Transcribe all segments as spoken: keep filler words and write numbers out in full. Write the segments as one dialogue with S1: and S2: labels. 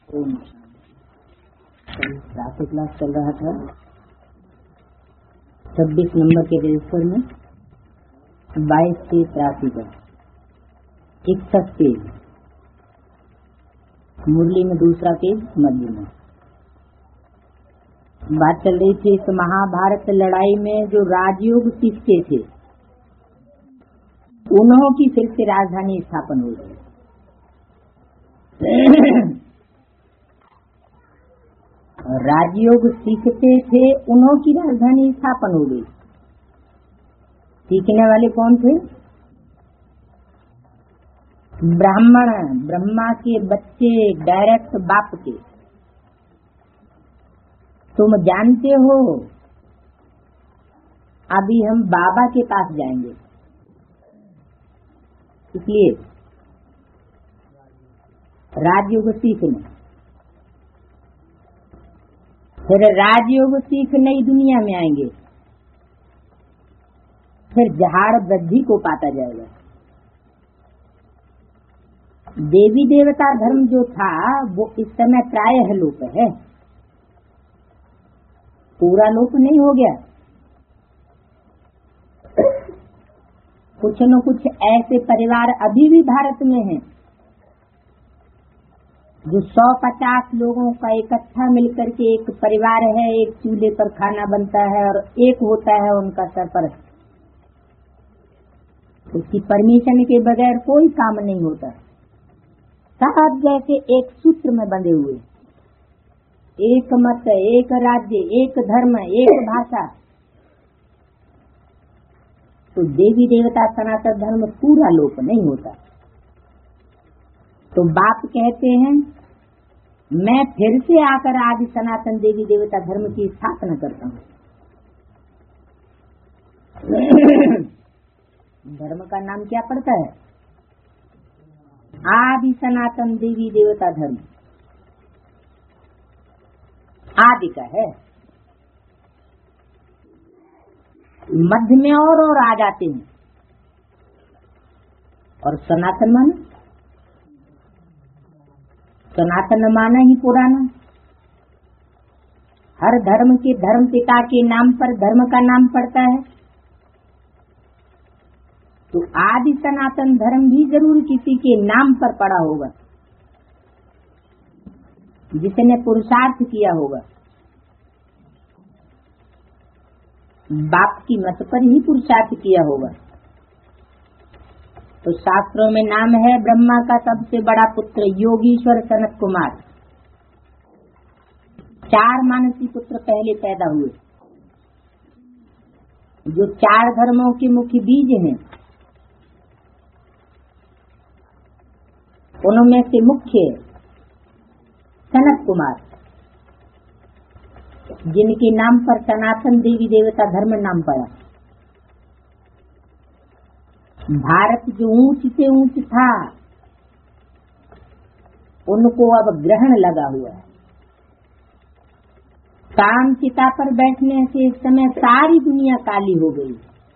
S1: ओम प्रातः क्लास चल रहा था छब्बीस नंबर के रजिस्टर में, बाईस से तिरासी तक इकसठ पेज, मुरली में दूसरा पेज मध्य में बात चल रही थी। इस महाभारत लड़ाई में जो राजयोग सीखते थे उन्हों की फिर से राजधानी स्थापन हो गई। राजयोग सीखते थे उन्हों की राजधानी स्थापन हो गई। सीखने वाले कौन थे? ब्राह्मण, ब्रह्मा के बच्चे, डायरेक्ट बाप के। तुम जानते हो अभी हम बाबा के पास जाएंगे, इसलिए राजयोग सीखने, फिर राजयोग सीख नई दुनिया में आएंगे, फिर जहाड़ वृद्धि को पाता जाएगा। देवी देवता धर्म जो था वो इस समय प्रायः लोप है, पूरा लोप नहीं हो गया। कुछ न कुछ ऐसे परिवार अभी भी भारत में हैं जो सौ पचास लोगों का इकट्ठा मिलकर के एक परिवार है, एक चूल्हे पर खाना बनता है और एक होता है उनका सरपरस्त। उसकी परमिशन के बगैर कोई काम नहीं होता। सब जैसे एक सूत्र में बंधे हुए, एक मत, एक राज्य, एक धर्म, एक भाषा। तो देवी देवता सनातन धर्म पूरा लोप नहीं होता। तो बाप कहते हैं मैं फिर से आकर आदि सनातन देवी देवता धर्म की स्थापना करता हूँ। धर्म का नाम क्या पड़ता है? आदि सनातन देवी देवता धर्म। आदि का है, मध्य में और और आ जाते हैं, और सनातन माना, सनातन माना ही पुराना। हर धर्म के धर्म पिता के नाम पर धर्म का नाम पड़ता है, तो आदि सनातन धर्म भी जरूर किसी के नाम पर पड़ा होगा, जिसने पुरुषार्थ किया होगा। बाप की मत पर ही पुरुषार्थ किया होगा। तो शास्त्रों में नाम है ब्रह्मा का सबसे बड़ा पुत्र योगीश्वर सनत कुमार। चार मानसी पुत्र पहले पैदा हुए, जो चार धर्मों के मुख्य बीज हैं। उनमें से मुख्य सनत कुमार, जिनके नाम पर सनातन देवी देवता धर्म नाम पड़ा। भारत जो ऊंच से ऊंच था उनको अब ग्रहण लगा हुआ है। काम चिता पर बैठने से इस समय सारी दुनिया काली हो गई।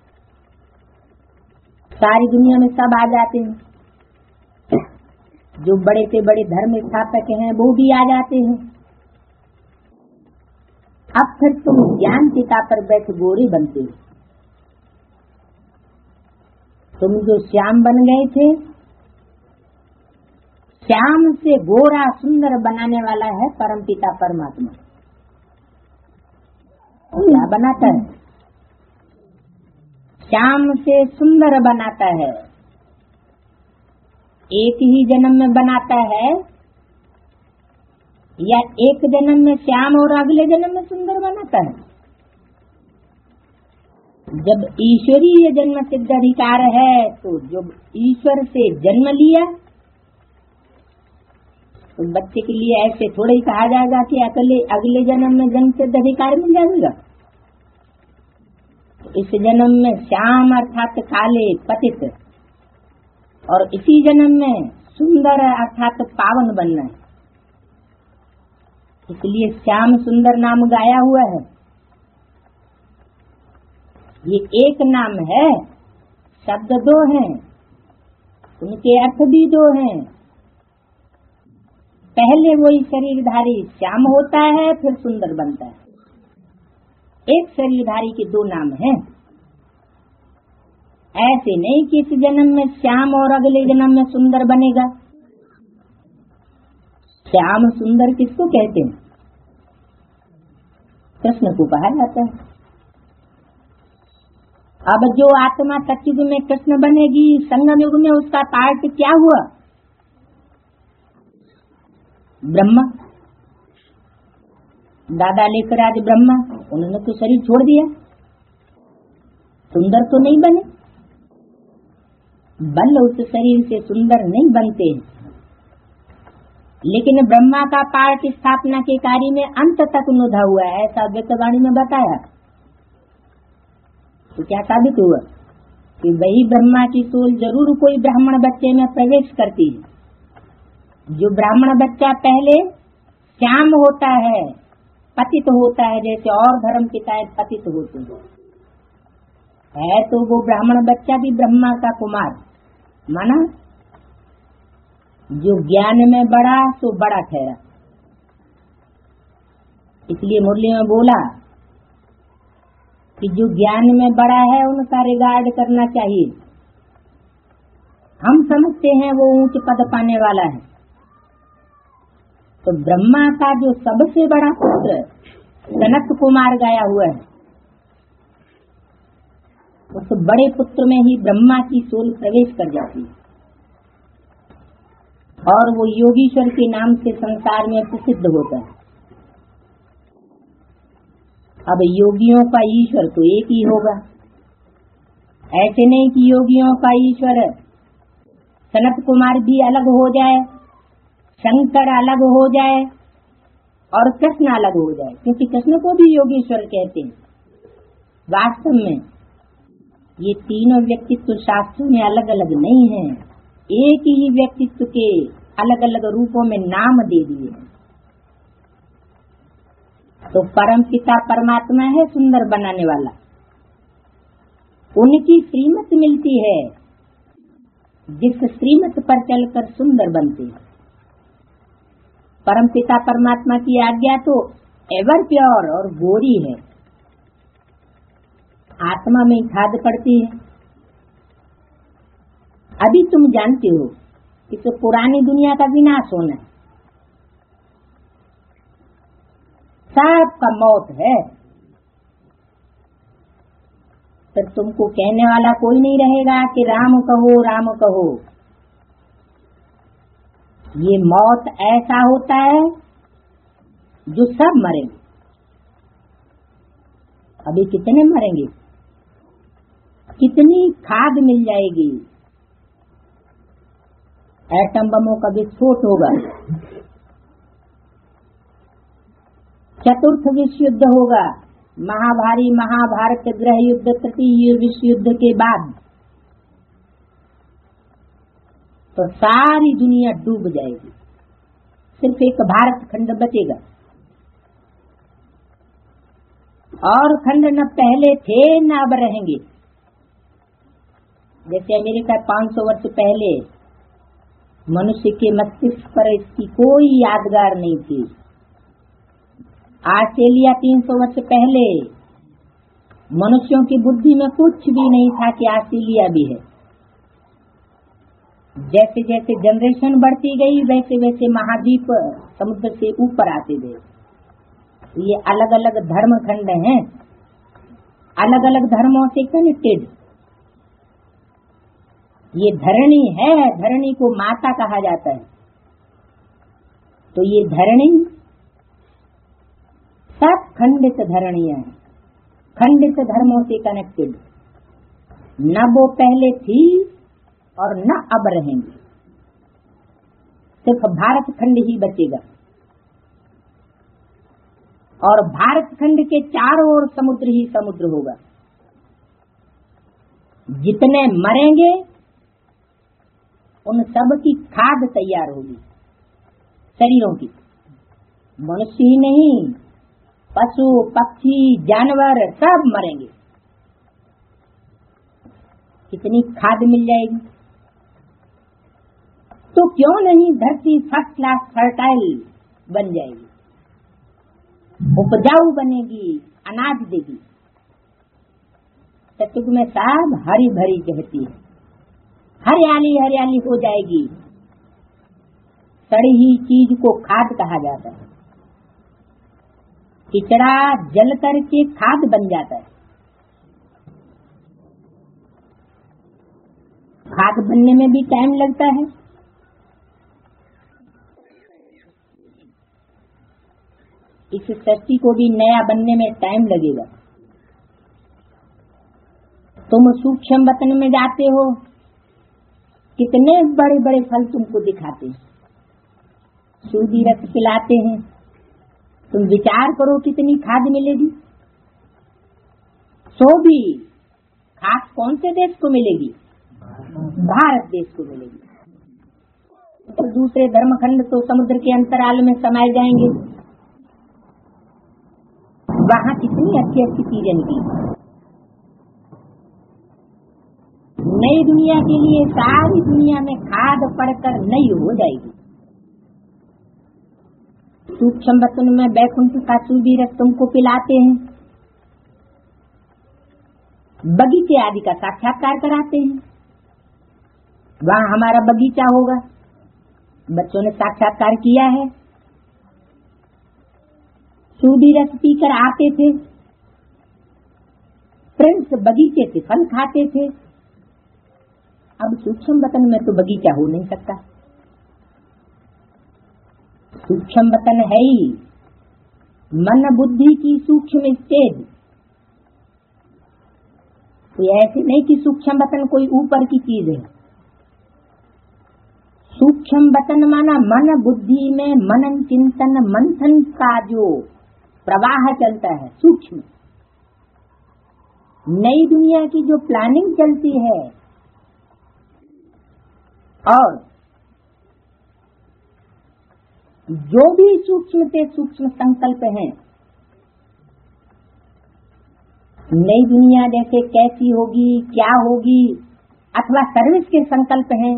S1: सारी दुनिया में सब आ जाते हैं, जो बड़े से बड़े धर्म स्थापक हैं वो भी आ जाते हैं। अब फिर तुम ज्ञान चिता पर बैठ गोरे बनते हो। तुम जो श्याम बन गए थे, श्याम से गोरा सुंदर बनाने वाला है परमपिता परमात्मा। क्या बनाता है? श्याम से सुंदर बनाता है। एक ही जन्म में बनाता है या एक जन्म में श्याम और अगले जन्म में सुंदर बनाता है? जब ईश्वरीय जन्म सिद्ध अधिकार है तो जब ईश्वर से जन्म लिया तो बच्चे के लिए ऐसे थोड़ा ही कहा जाएगा कि अगले अगले जन्म में जन्म सिद्ध अधिकार मिल जाएगा। इस जन्म में श्याम अर्थात काले पतित, और इसी जन्म में सुंदर अर्थात पावन बनना है। इसलिए श्याम सुंदर नाम गाया हुआ है। ये एक नाम है, शब्द दो हैं, उनके अर्थ भी दो हैं। पहले वही शरीरधारी श्याम होता है, फिर सुंदर बनता है। एक शरीरधारी के दो नाम हैं। ऐसे नहीं कि इस जन्म में श्याम और अगले जन्म में सुंदर बनेगा। श्याम सुंदर किसको कहते हैं? कृष्ण को कहा जाता है। अब जो आत्मा सतयुग में कृष्ण बनेगी, संगम युग में उसका पार्ट क्या हुआ? ब्रह्मा। दादा लेकर आज ब्रह्मा, उन्होंने तो शरीर छोड़ दिया, सुंदर तो नहीं बने। बल उस शरीर से सुंदर नहीं बनते, लेकिन ब्रह्मा का पार्ट स्थापना के कार्य में अंत तक नुधा हुआ है, ऐसा व्यक्तवाणी में बताया। तो क्या साबित हुआ कि वही ब्रह्मा की सोल जरूर कोई ब्राह्मण बच्चे में प्रवेश करती है। जो ब्राह्मण बच्चा पहले श्याम होता है, पतित होता है, जैसे और धर्म पिताएं पतित होते हैं, है तो वो ब्राह्मण बच्चा भी ब्रह्मा का कुमार माना। जो ज्ञान में बड़ा सो बड़ा ठहरा। इसलिए मुरली में बोला कि जो ज्ञान में बड़ा है उनका रिगार्ड करना चाहिए। हम समझते हैं वो ऊंच पद पाने वाला है, तो ब्रह्मा का जो सबसे बड़ा पुत्र सनत कुमार गाया हुआ है, उस बड़े पुत्र में ही ब्रह्मा की सोल प्रवेश कर जाती है और वो योगीश्वर के नाम से संसार में प्रसिद्ध होता है। अब योगियों का ईश्वर तो एक ही होगा। ऐसे नहीं कि योगियों का ईश्वर सनत कुमार भी अलग हो जाए, शंकर अलग हो जाए और कृष्ण अलग हो जाए, क्योंकि कृष्ण को भी योगीश्वर कहते हैं। वास्तव में ये तीनों व्यक्तित्व शास्त्रों में अलग अलग नहीं हैं, एक ही व्यक्तित्व के अलग अलग रूपों में नाम दे दिए। तो परम पिता परमात्मा है सुंदर बनाने वाला, उनकी श्रीमत मिलती है जिस श्रीमत पर चलकर सुंदर बनते हैं। परम पिता परमात्मा की आज्ञा तो एवर प्योर और गोरी है, आत्मा में खाद पड़ती है। अभी तुम जानते हो कि तो पुरानी दुनिया का विनाश होना है, सबका मौत है, फिर तुमको कहने वाला कोई नहीं रहेगा कि राम कहो राम कहो। ये मौत ऐसा होता है जो सब मरेंगे। अभी कितने मरेंगे, कितनी खाद मिल जाएगी, एटम बमों का विस्फोट होगा, चतुर्थ विश्व युद्ध होगा, महाभारी महाभारत गृह युद्ध तृतीय विश्व युद्ध के बाद तो सारी दुनिया डूब जाएगी, सिर्फ एक भारत खंड बचेगा। और खंड न पहले थे न अब रहेंगे। जैसे अमेरिका पाँच सौ वर्ष पहले मनुष्य के मस्तिष्क पर इसकी कोई यादगार नहीं थी। ऑस्ट्रेलिया तीन सौ वर्ष पहले मनुष्यों की बुद्धि में कुछ भी नहीं था कि ऑस्ट्रेलिया भी है। जैसे जैसे जनरेशन बढ़ती गई वैसे वैसे महाद्वीप समुद्र से ऊपर आते गए। ये अलग अलग धर्म खंड हैं, अलग अलग धर्मों से कनेक्टेड। ये धरणी है, धरणी को माता कहा जाता है। तो ये धरणी सब खंडित धरणियां हैं, खंडित धर्मों से कनेक्टेड। न वो पहले थी और न अब रहेंगे, सिर्फ भारत खंड ही बचेगा। और भारत खंड के चारों ओर समुद्र ही समुद्र होगा। जितने मरेंगे उन सब की खाद तैयार होगी शरीरों की। मनुष्य ही नहीं, पशु पक्षी जानवर सब मरेंगे। कितनी खाद मिल जाएगी। तो क्यों नहीं धरती फर्स्ट क्लास फर्टाइल बन जाएगी, उपजाऊ बनेगी, अनाज देगी। सतयुग में सब हरी भरी कहती है, हरियाली हरियाली हो जाएगी। सड़ी ही चीज को खाद कहा जाता है, किचड़ा जल करके खाद बन जाता है। खाद बनने में भी टाइम लगता है। इस सृष्टि को भी नया बनने में टाइम लगेगा। तुम सूक्ष्म वतन में जाते हो, कितने बड़े बड़े फल तुमको दिखाते हैं, सूदी रस पिलाते हैं। तुम विचार करो कितनी खाद मिलेगी। सो भी खाद कौन से देश को मिलेगी? भारत देश को मिलेगी। तो दूसरे धर्मखंड तो समुद्र के अंतराल में समाये जाएंगे। वहाँ कितनी अच्छी अच्छी चीजें निकली। नई दुनिया के लिए सारी दुनिया में खाद पड़कर नई हो जाएगी। सूक्ष्म वतन में बैकुंठ का सूदी रस तुमको पिलाते हैं, बगीचे आदि का साक्षात्कार कराते हैं। वहाँ हमारा बगीचा होगा, बच्चों ने साक्षात्कार किया है। सूदी रस पीकर आते थे, प्रिंस बगीचे से फल खाते थे। अब सूक्ष्म वतन में तो बगीचा हो नहीं सकता। सूक्ष्म वतन है ही मन बुद्धि की सूक्ष्म स्टेज। तो ऐसे नहीं कि सूक्ष्म वतन कोई ऊपर की चीज है। सूक्ष्म वतन माना मन बुद्धि में मनन चिंतन मंथन का जो प्रवाह चलता है सूक्ष्म। नई दुनिया की जो प्लानिंग चलती है और जो भी सूक्ष्म से सूक्ष्म संकल्प हैं, नई दुनिया जैसे कैसी होगी, क्या होगी, अथवा सर्विस के संकल्प हैं,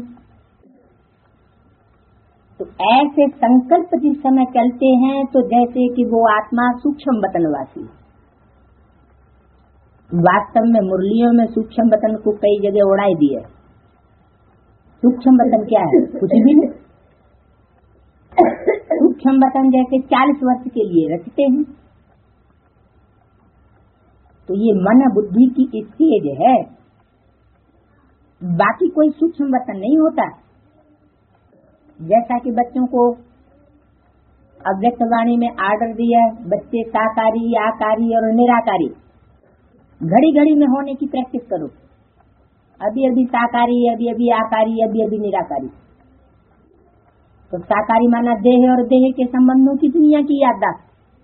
S1: तो ऐसे संकल्प जिस समय चलते हैं तो जैसे कि वो आत्मा सूक्ष्म वतनवासी। वास्तव में मुरलियों में सूक्ष्म वतन को कई जगह उड़ाई दिया। सूक्ष्म वतन क्या है? कुछ भी नहीं। सूक्ष्म वतन जैसे चालीस वर्ष के लिए रखते हैं, तो ये मन बुद्धि की स्टेज है, बाकी कोई सूक्ष्म वतन नहीं होता। जैसा कि बच्चों को अव्यक्त वाणी में आर्डर दिया, बच्चे साकारी, आकारी और निराकारी घड़ी घड़ी में होने की प्रैक्टिस करो। अभी अभी साकारी, अभी अभी आकारी, अभी अभी निराकारी। तो साकारी माना देह और देह के संबंधों की दुनिया की याददाश्त।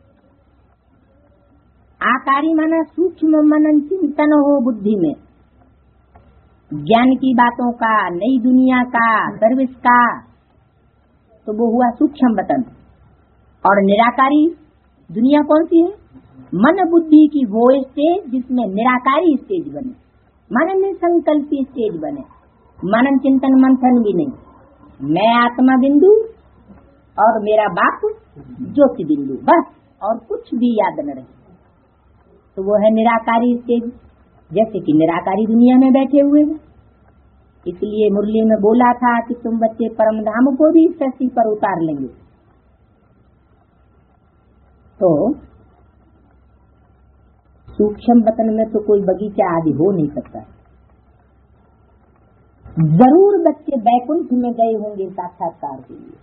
S1: आकारी माना सूक्ष्म मनन चिंतन हो बुद्धि में, ज्ञान की बातों का, नई दुनिया का, सर्विस का, तो वो हुआ सूक्ष्म वतन। और निराकारी दुनिया कौन सी है? मन बुद्धि की वो स्टेज जिसमें निराकारी स्टेज बने, मनन संकल्पी स्टेज बने, मनन चिंतन मंथन भी नहीं। मैं आत्मा बिंदु और मेरा बाप ज्योति बिंदु, बस, और कुछ भी याद न रहे। तो वो है निराकारी स्टेज, जैसे कि निराकारी दुनिया में बैठे हुए हैं। इसलिए मुरली में बोला था कि तुम बच्चे परम धाम को भी सृष्टि पर उतार लेंगे। तो सूक्ष्म वतन में तो कोई बगीचा आदि हो नहीं सकता। जरूर बच्चे बैकुंठ में गए होंगे साक्षात्कार के लिए,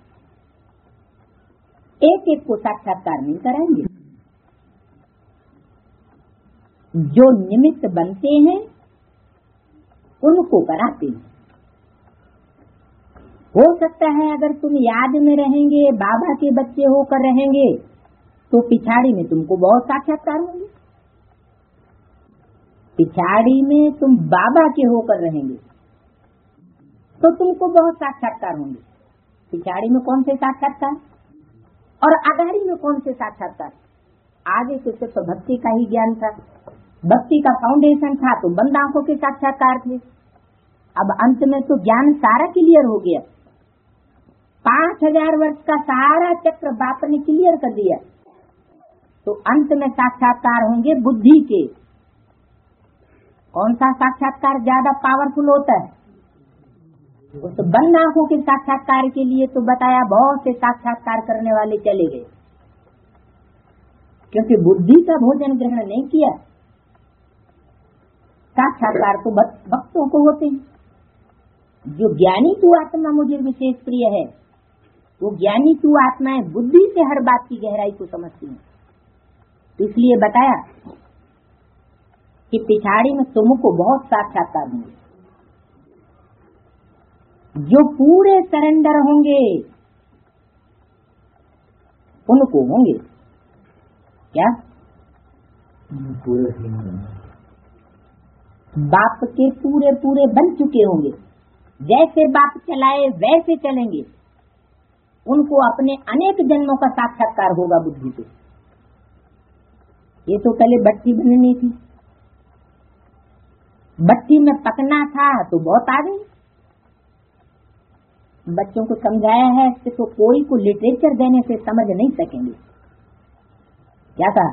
S1: एक एक को साक्षात्कार नहीं कराएंगे। जो निमित्त बनते हैं उनको कराते हैं। हो सकता है अगर तुम याद में रहेंगे, बाबा के बच्चे होकर रहेंगे, तो पिछाड़ी में तुमको बहुत साक्षात्कार होंगे। पिछाड़ी में तुम बाबा के होकर रहेंगे तो तुमको बहुत साक्षात्कार होंगे। पिछाड़ी में कौन से साक्षात्कार और अगाड़ी में कौन से साक्षात्कार? आगे तो सिर्फ तो भक्ति का ही ज्ञान था, भक्ति का फाउंडेशन था, तो बंद आंखों के साक्षात्कार थे। अब अंत में तो ज्ञान सारा क्लियर हो गया। पांच हजार वर्ष का सारा चक्र बाप ने क्लियर कर दिया, तो अंत में साक्षात्कार होंगे बुद्धि के। कौन सा साक्षात्कार ज्यादा पावरफुल होता है? उस तो बंद आंखों के साक्षात्कार के लिए तो बताया, बहुत से साक्षात्कार करने वाले चले गए, क्योंकि बुद्धि का भोजन ग्रहण नहीं किया। साक्षात्कार तो भक्तों को होते हैं। जो ज्ञानी तू आत्मा मुझे विशेष प्रिय है, वो ज्ञानी तू आत्माएं बुद्धि से हर बात की गहराई को समझती हैं। तो इसलिए बताया कि पिछाड़ी में तुमको बहुत साक्षात्कार होंगे। जो पूरे सरेंडर होंगे उनको होंगे क्या? पूरे बाप के पूरे पूरे बन चुके होंगे, जैसे बाप चलाए वैसे चलेंगे। उनको अपने अनेक जन्मों का साक्षात्कार होगा बुद्धि से। ये तो पहले भट्टी बननी थी, भट्टी में पकना था तो बहुत आ गई। बच्चों को समझाया है कि तो कोई को लिटरेचर देने से समझ नहीं सकेंगे। क्या कहा?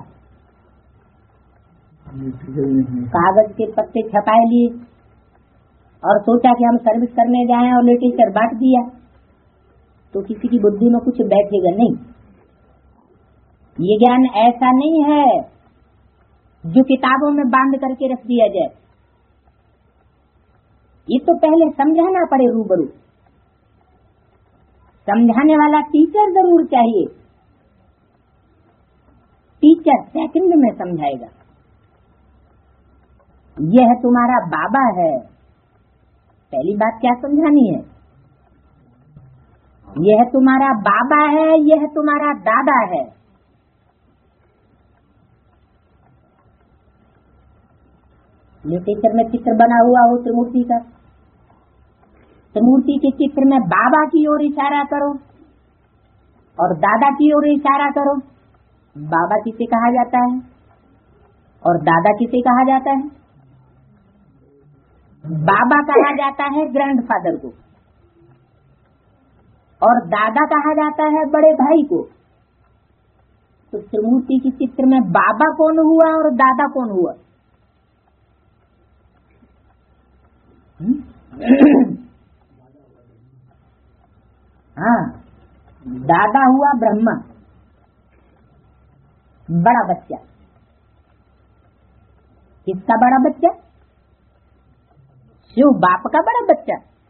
S1: कागज के पत्ते छपाए लिए और सोचा कि हम सर्विस करने जाएं और लिटरेचर बांट दिया, तो किसी की बुद्धि में कुछ बैठेगा नहीं। ये ज्ञान ऐसा नहीं है जो किताबों में बांध करके रख दिया जाए। ये तो पहले समझाना पड़े रूबरू। समझाने वाला टीचर जरूर चाहिए। टीचर सेकंड में समझाएगा। यह तुम्हारा बाबा है, पहली बात क्या समझानी है? यह तुम्हारा बाबा है, यह तुम्हारा दादा है। लिटरेचर में चित्र बना हुआ हो त्रिमूर्ति का, त्रिमूर्ति के चित्र में बाबा की ओर इशारा करो और दादा की ओर इशारा करो। बाबा किसे कहा जाता है और दादा किसे कहा जाता है? बाबा कहा जाता है ग्रैंडफादर को और दादा कहा जाता है बड़े भाई को। तो त्रिमूर्ति के चित्र में बाबा कौन हुआ और दादा कौन हुआ? हाँ, दादा हुआ ब्रह्मा, बड़ा बच्चा। किसका बड़ा बच्चा? शिव बाप का बड़ा बच्चा।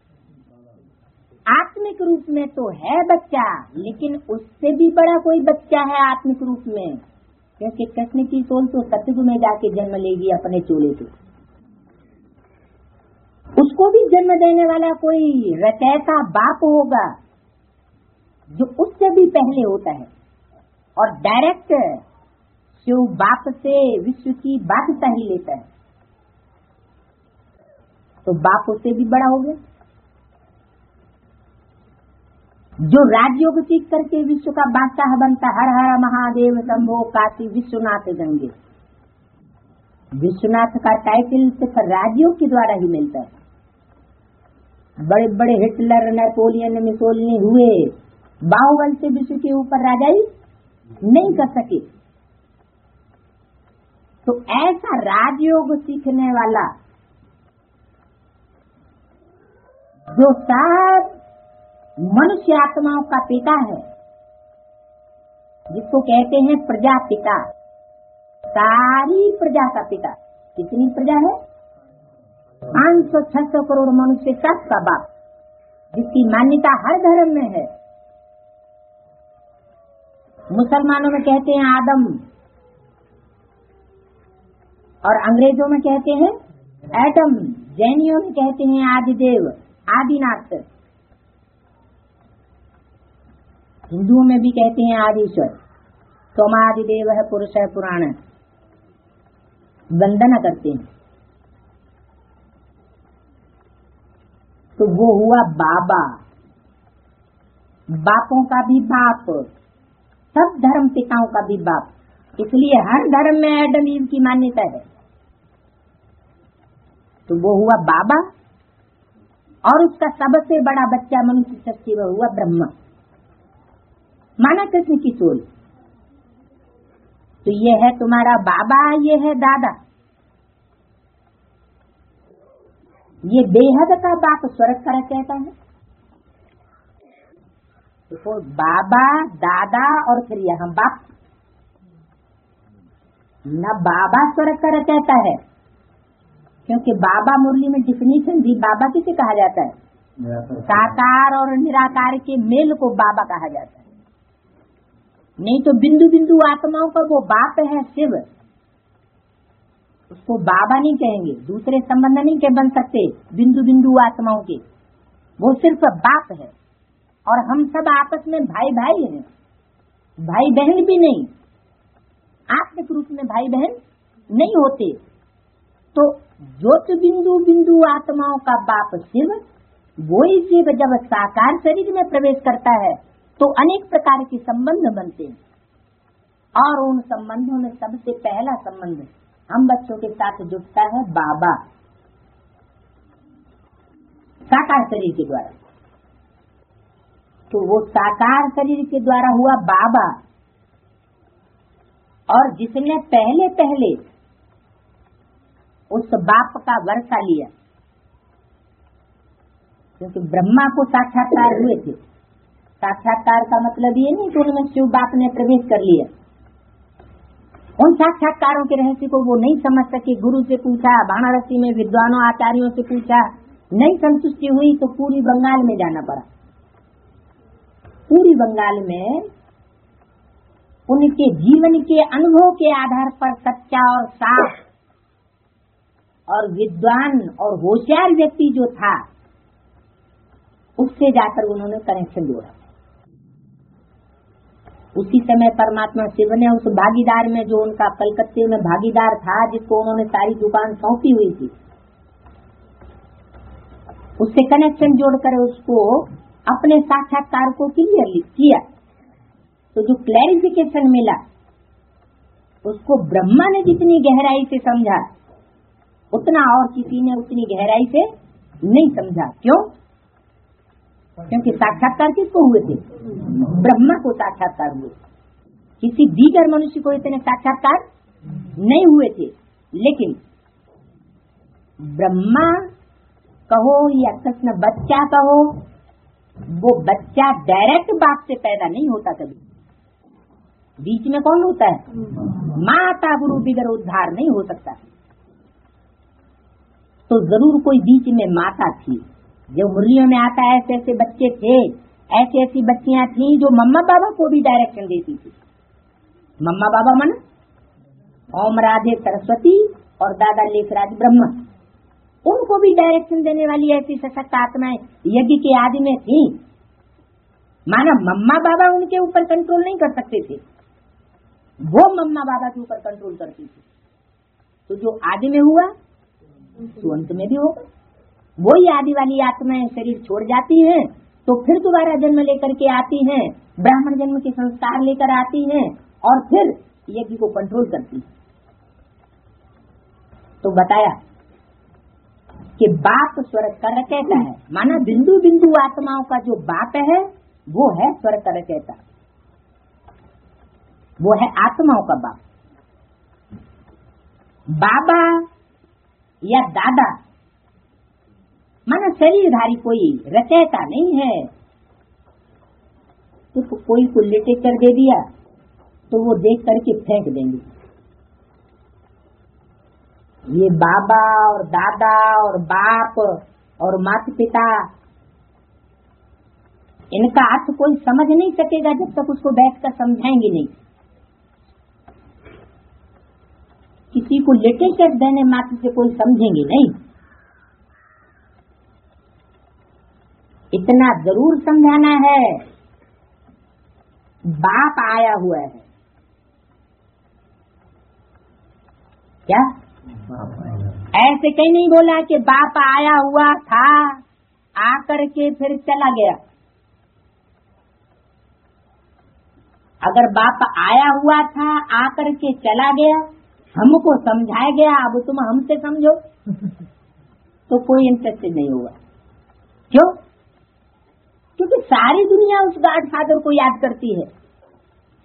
S1: आत्मिक रूप में तो है बच्चा, लेकिन उससे भी बड़ा कोई बच्चा है आत्मिक रूप में, क्योंकि कृष्ण की सोल तो सतयुग में जाके जन्म लेगी अपने चोले से। उसको भी जन्म देने वाला कोई रचयिता बाप होगा जो उससे भी पहले होता है और डायरेक्ट शिव बाप से विश्व की बाध्यता ही लेता है। तो बाप उससे भी बड़ा हो गया। जो राजयोग सीख करके विश्व का बादशाह बनता, हर हर महादेव शंभो काशी विश्वनाथ गंगे। विश्वनाथ का टाइटल सिर्फ राजयोग के द्वारा ही मिलता है। बड़े बड़े हिटलर, नेपोलियन, मिसोलिनी हुए, बाहुबल से विश्व के ऊपर राजाई नहीं कर सके। तो ऐसा राजयोग सीखने वाला जो सब मनुष्य आत्माओं का पिता है, जिसको कहते हैं प्रजापिता, सारी प्रजा का पिता। कितनी प्रजा है? पांच सौ छह सौ करोड़ मनुष्य सबका बाप, जिसकी मान्यता हर धर्म में है। मुसलमानों में कहते हैं आदम और अंग्रेजों में कहते हैं एडम, जैनियों में कहते हैं आदिदेव, आदिनाथ, हिंदुओं में भी कहते हैं आदिश्वर। सोमादिदेव है, पुरुष है, पुराण है, वंदना करते हैं। तो वो हुआ बाबा, बापों का भी बाप, सब धर्म पिताओं का भी बाप। इसलिए हर धर्म में एडम ईव की मान्यता है। तो वो हुआ बाबा और उसका सबसे बड़ा बच्चा मनुष्य सृष्टि में हुआ ब्रह्मा। माना कृष्ण की सोल। तो ये है तुम्हारा बाबा, ये है दादा, ये बेहद का बाप स्वर्ग का कहता है। देखो बाबा, दादा और फिर यहाँ बाप। न बाबा स्वर्ग का कहता है, क्योंकि बाबा मुरली में डिफिनीशन दी, बाबा किसे कहा जाता है? साकार और निराकार के मेल को बाबा कहा जाता है। नहीं तो बिंदु बिंदु आत्माओं का वो बाप है शिव, उसको बाबा नहीं कहेंगे। दूसरे संबंध नहीं के बन सकते बिंदु बिंदु आत्माओं के, वो सिर्फ बाप है। और हम सब आपस में भाई भाई हैं, भाई बहन भी नहीं, आत्मिक रूप में भाई बहन नहीं होते। तो ज्योत बिंदु बिंदु आत्माओं का बाप शिव, वही शिव जब साकार शरीर में प्रवेश करता है तो अनेक प्रकार के संबंध बनते हैं। और उन संबंधों में सबसे पहला संबंध हम बच्चों के साथ जुड़ता है बाबा, साकार शरीर के द्वारा। तो वो साकार शरीर के द्वारा हुआ बाबा, और जिसने पहले पहले उस बाप का वर्षा लिया, क्योंकि ब्रह्मा को साक्षात्कार हुए थे। साक्षात्कार का मतलब ये नहीं कि उनमें शिव बाप ने प्रवेश कर लिया। उन साक्षात्कारों के रहस्य को वो नहीं समझ सके। गुरु से पूछा, वाराणसी में विद्वानों आचार्यों से पूछा, नहीं संतुष्टि हुई तो पूरी बंगाल में जाना पड़ा। पूरी बंगाल में उनके जीवन के अनुभव के आधार पर सच्चा और साफ और विद्वान और होशियार व्यक्ति जो था, उससे जाकर उन्होंने कनेक्शन जोड़ा। उसी समय परमात्मा शिव ने उस भागीदार में, जो उनका कलकत्ते में भागीदार था, जिसको उन्होंने सारी दुकान सौंपी हुई थी, उससे कनेक्शन जोड़कर उसको अपने साक्षात्कार को क्लियर किया। तो जो क्लैरिफिकेशन मिला उसको ब्रह्मा ने जितनी गहराई से समझा, उतना और किसी ने उतनी गहराई से नहीं समझा। क्यों? क्योंकि साक्षात्कार किसको हुए थे? ब्रह्मा को साक्षात्कार हुए। किसी दीगर मनुष्य को इतने साक्षात्कार नहीं हुए थे। लेकिन ब्रह्मा कहो या कृष्ण बच्चा कहो, वो बच्चा डायरेक्ट बाप से पैदा नहीं होता, कभी बीच में कौन होता है? माता गुरु बिगर उद्धार नहीं हो सकता। तो जरूर कोई बीच में माता थी। जो मुरलियों में आता है, ऐसे ऐसे बच्चे थे, ऐसी ऐसी बच्चियां थी जो मम्मा बाबा को भी डायरेक्शन देती थी। मम्मा बाबा मन ओम राधे सरस्वती और दादा लेखराज ब्रह्मा, उनको भी डायरेक्शन देने वाली ऐसी सशक्त आत्माएं यज्ञ के आदि में थी। माना मम्मा बाबा उनके ऊपर कंट्रोल नहीं कर सकते थे, वो मम्मा बाबा के ऊपर कंट्रोल करती थी। तो जो आदि में हुआ तो अंत में भी होगा। वही आदि वाली आत्माएं शरीर छोड़ जाती हैं तो फिर दोबारा जन्म लेकर के आती हैं, ब्राह्मण जन्म के संस्कार लेकर आती हैं और फिर यज्ञ को कंट्रोल करती हैं। तो बताया कि बाप स्वर्ग का रचयिता है। माना बिंदु बिंदु आत्माओं का जो बाप है वो है स्वर्ग का रचयिता, वो है आत्माओं का बाप। बाबा या दादा माना शरीरधारी कोई रचयिता नहीं है। तो कोई को लिटरेचर दे दिया तो वो देख करके फेंक देंगे। ये बाबा और दादा और बाप और माता पिता, इनका अर्थ कोई समझ नहीं सकेगा जब तक उसको बैठकर समझाएंगे नहीं। किसी को लिटरेचर देने मात्र से कोई समझेंगे नहीं। इतना जरूर समझाना है, बाप आया हुआ है। क्या ऐसे कहीं नहीं बोला कि बाप आया हुआ था, आकर के फिर चला गया। अगर बाप आया हुआ था, आकर के चला गया, हमको समझाया गया, अब तुम हमसे समझो, तो कोई इंटरेस्टेड नहीं होगा। क्यों? क्योंकि सारी दुनिया उस गॉड फादर को याद करती है।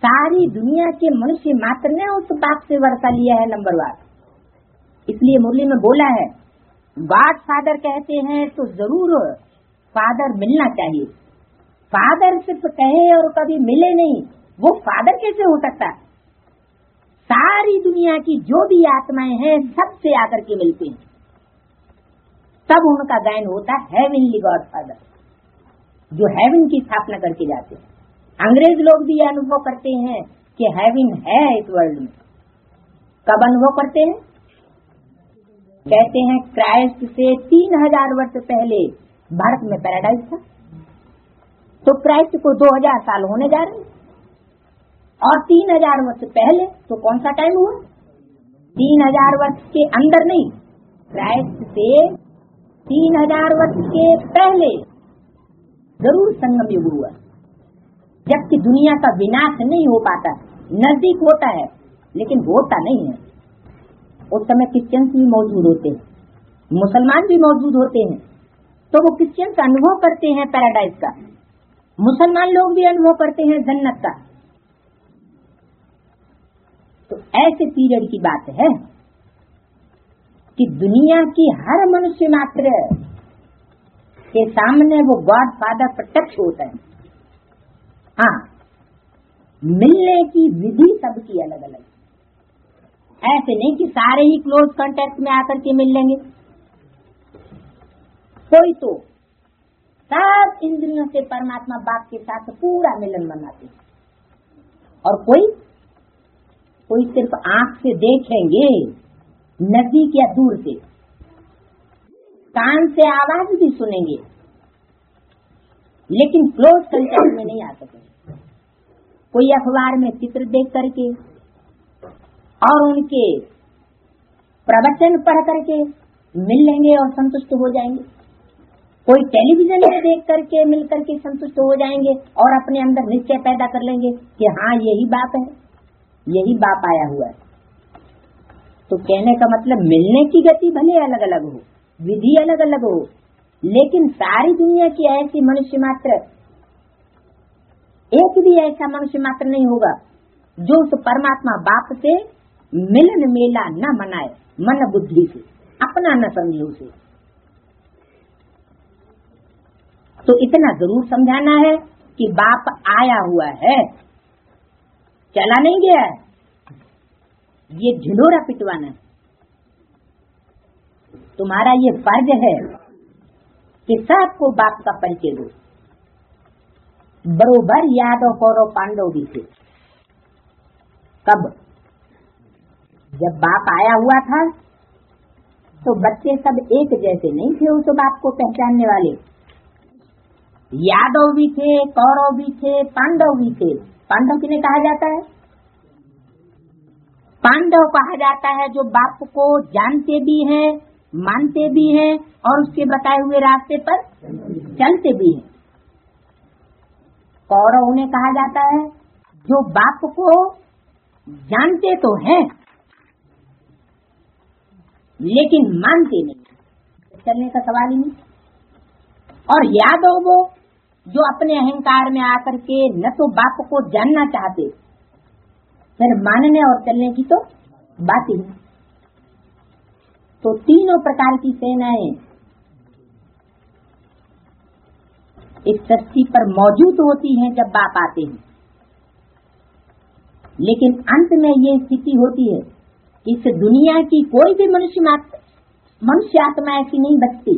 S1: सारी दुनिया के मनुष्य मात्र ने उस बाप से वर्षा लिया है नंबरवार। इसलिए मुरली में बोला है, गॉड फादर कहते हैं तो जरूर फादर मिलना चाहिए। फादर सिर्फ कहे और कभी मिले नहीं, वो फादर कैसे हो सकता? सारी दुनिया की जो भी आत्माएं हैं सबसे आकर के मिलते हैं, तब उनका गायन होता है हेवनली गॉड फादर, जो हेवन की स्थापना करके जाते हैं। अंग्रेज लोग भी अनुभव करते हैं कि हेवन है इस वर्ल्ड में। कब अनुभव करते हैं? कहते हैं क्राइस्ट से तीन हजार वर्ष पहले भारत में पैराडाइज था, तो क्राइस्ट को दो हजार साल होने जा रहे हैं, और तीन हजार वर्ष पहले तो कौन सा टाइम हुआ? तीन हजार वर्ष के अंदर नहीं, क्राइस्ट से तीन हजार वर्ष के पहले जरूर संगम युग हुआ। जबकि दुनिया का विनाश नहीं हो पाता, नजदीक होता है लेकिन होता नहीं है। उस समय क्रिश्चियंस भी मौजूद होते हैं, मुसलमान भी मौजूद होते हैं, तो वो क्रिश्चियंस अनुभव करते हैं पैराडाइज का, मुसलमान लोग भी अनुभव करते हैं जन्नत का। तो ऐसे पीरियड की बात है कि दुनिया की हर मनुष्य मात्र के सामने वो गॉड फादर प्रत्यक्ष होता है। हाँ, मिलने की विधि सबकी अलग अलग, ऐसे नहीं कि सारे ही क्लोज कांटेक्ट में आकर के मिल लेंगे। कोई तो सब इंद्रियों से परमात्मा बाप के साथ पूरा मिलन बनाते हैं, और कोई कोई सिर्फ आंख से देखेंगे नजदीक या दूर से, कान से आवाज भी सुनेंगे लेकिन क्लोज कांटेक्ट में नहीं आ सकेंगे। कोई अखबार में चित्र देख करके और उनके प्रवचन पढ़ करके मिल लेंगे और संतुष्ट हो जाएंगे। कोई टेलीविजन में देख करके मिल करके संतुष्ट हो जाएंगे और अपने अंदर निश्चय पैदा कर लेंगे कि हाँ यही बाप है, यही बाप आया हुआ है। तो कहने का मतलब मिलने की गति भले अलग अलग हो, विधि अलग अलग हो, लेकिन सारी दुनिया की ऐसी मनुष्य मात्र, एक भी ऐसा मनुष्य मात्र नहीं होगा जो उस परमात्मा बाप से मिलन मेला न मनाए, मन बुद्धि से अपना न समझे उसे। तो इतना जरूर समझाना है कि बाप आया हुआ है, चला नहीं गया है, ये झिलोरा पिटवाना है। तुम्हारा ये फर्ज है कि सबको बाप का परिचय दो। बरोबर यादव कौरव पांडव भी थे। कब? जब बाप आया हुआ था तो बच्चे सब एक जैसे नहीं थे उस बाप को पहचानने वाले। यादव भी थे, कौरव भी थे, पांडव भी थे। पांडव किन्हें कहा जाता है? पांडव कहा जाता है जो बाप को जानते भी हैं, मानते भी हैं और उसके बताए हुए रास्ते पर चलते भी हैं। कौरव उन्हें कहा जाता है जो बाप को जानते तो हैं लेकिन मानते नहीं, चलने का सवाल ही नहीं। और यादव वो जो अपने अहंकार में आकर के न तो बाप को जानना चाहते, फिर मानने और चलने की तो बात ही नहीं। तो तीनों प्रकार की सेनाएं इस सृष्टि पर मौजूद होती हैं जब बाप आते हैं, लेकिन अंत में ये स्थिति होती है कि इस दुनिया की कोई भी मनुष्य मनुष्य आत्मा ऐसी नहीं बचती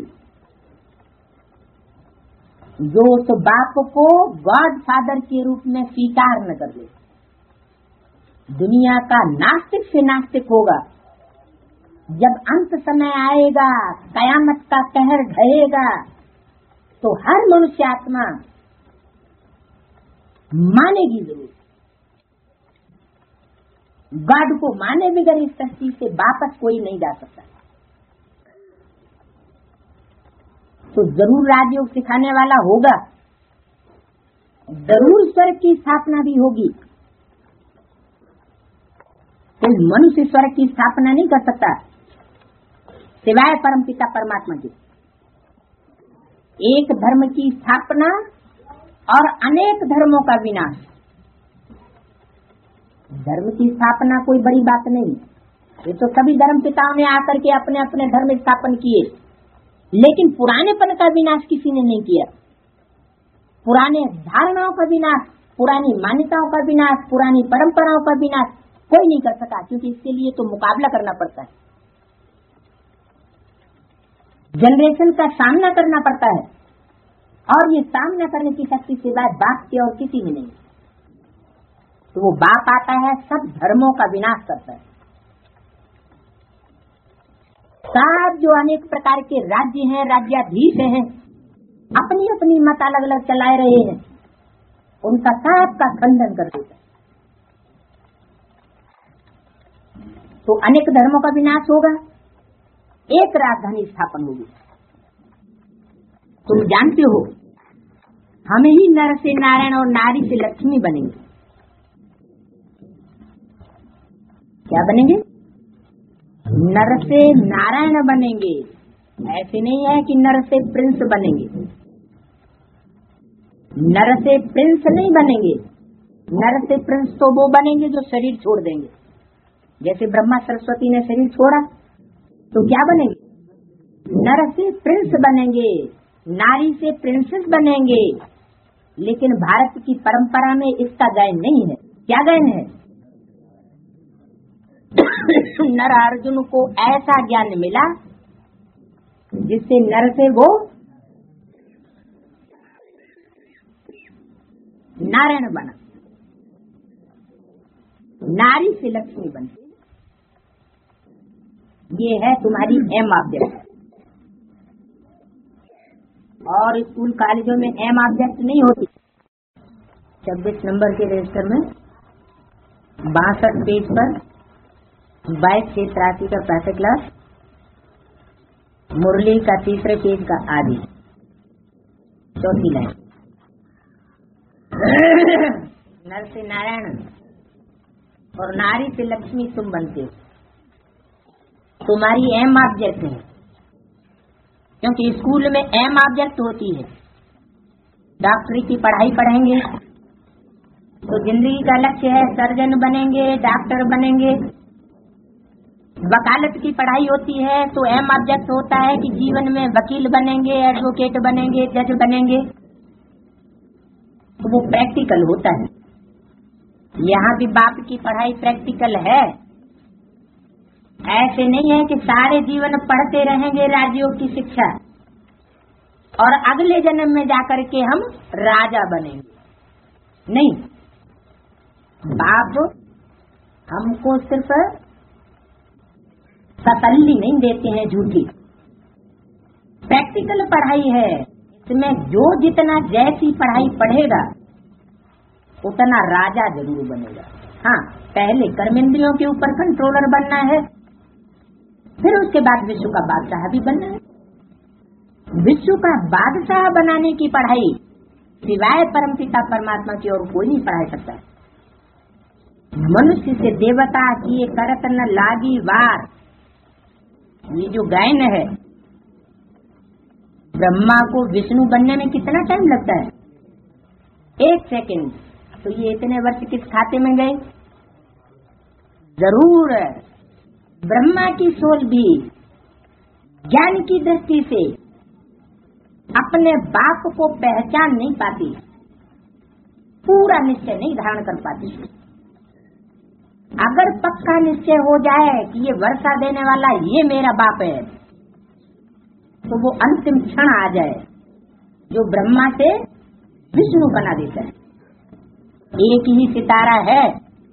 S1: जो उस बाप को गॉड फादर के रूप में स्वीकार न कर ले। दुनिया का नास्तिक से नास्तिक होगा। जब अंत समय आएगा, कयामत का कहर ढहेगा, तो हर मनुष्य आत्मा मानेगी जरूर। गॉड को माने बगैर इस सृष्टि से वापस कोई नहीं जा सकता। तो जरूर राजयोग सिखाने वाला होगा, जरूर स्वर्ग की स्थापना भी होगी। कोई मनुष्य स्वर्ग की स्थापना नहीं कर सकता सिवाय परमपिता परमात्मा के। एक धर्म की स्थापना और अनेक धर्मों का विनाश, धर्म की स्थापना कोई बड़ी बात नहीं, ये तो सभी धर्म पिताओं ने आकर के अपने अपने धर्म स्थापन किए, लेकिन पुरानेपन का विनाश किसी ने नहीं किया। पुराने धारणाओं का विनाश, पुरानी मान्यताओं का विनाश, पुरानी परंपराओं का विनाश कोई नहीं कर सका, क्योंकि इसके लिए तो मुकाबला करना पड़ता है, जनरेशन का सामना करना पड़ता है, और ये सामना करने की शक्ति सिवाय बाप के और किसी में नहीं। तो वो बाप आता है, सब धर्मों का विनाश करता है। सब जो अनेक प्रकार के राज्य हैं, राज्याधीश हैं, अपनी अपनी मत अलग अलग चलाए रहे हैं, उनका सब का खंडन कर देता है। तो अनेक धर्मों का विनाश होगा, एक राजधानी स्थापन होगी। तुम जानते हो, हम ही नर से नारायण और नारी से लक्ष्मी बनेंगे। क्या बनेंगे? नर से नारायण बनेंगे। ऐसे नहीं है कि नर से प्रिंस बनेंगे, नर से प्रिंस नहीं बनेंगे। नर से प्रिंस तो वो बनेंगे जो शरीर छोड़ देंगे। जैसे ब्रह्मा सरस्वती ने शरीर छोड़ा तो क्या बनेंगे? नर से प्रिंस बनेंगे, नारी से प्रिंसेस बनेंगे। लेकिन भारत की परंपरा में इसका गायन नहीं है। क्या गायन है? नर अर्जुन को ऐसा ज्ञान मिला जिससे नर से वो नारायण बना, नारी से लक्ष्मी बनी। ये है तुम्हारी एम ऑब्जेक्ट। और स्कूल कॉलेजों में एम ऑब्जेक्ट नहीं होती। छब्बीस नंबर के रजिस्टर में बासठ पेज पर बाईस से तिरासी का पहले क्लास, मुरली का तीसरे पेज का आदि, चौथी लाइन। नर से नारायण और नारी से लक्ष्मी तुम बनते हो। तुम्हारी एम ऑब्जेक्ट है, क्योंकि स्कूल में एम ऑब्जेक्ट होती है। डॉक्टरी की पढ़ाई पढ़ेंगे तो जिंदगी का लक्ष्य है सर्जन बनेंगे, डॉक्टर बनेंगे। वकालत की पढ़ाई होती है तो एम ऑब्जेक्ट होता है कि जीवन में वकील बनेंगे, एडवोकेट बनेंगे, जज बनेंगे। तो वो प्रैक्टिकल होता है। यहाँ भी बाप की पढ़ाई प्रैक्टिकल है। ऐसे नहीं है कि सारे जीवन पढ़ते रहेंगे राज्यों की शिक्षा और अगले जन्म में जाकर के हम राजा बनेंगे। नहीं, बाप हमको सिर्फ तसल्ली नहीं देते हैं झूठी, प्रैक्टिकल पढ़ाई है। इसमें जो जितना जैसी पढ़ाई पढ़ेगा उतना राजा जरूर बनेगा। हाँ, पहले कर्मेंद्रियों के ऊपर कंट्रोलर बनना है, फिर उसके बाद विश्व का बादशाह भी बनना है। विश्व का बादशाह बनाने की पढ़ाई सिवाय परमपिता परमात्मा की और कोई नहीं पढ़ा सकता। मनुष्य से देवता किए करत न लागी वार, ये जो गायन है, ब्रह्मा को विष्णु बनने में कितना टाइम लगता है? एक सेकंड। तो ये इतने वर्ष किस खाते में गए? जरूर ब्रह्मा की सोल भी ज्ञान की दृष्टि से अपने बाप को पहचान नहीं पाती, पूरा निश्चय नहीं धारण कर पाती। अगर पक्का निश्चय हो जाए कि ये वर्षा देने वाला ये मेरा बाप है, तो वो अंतिम क्षण आ जाए जो ब्रह्मा से विष्णु बना देता है। एक ही सितारा है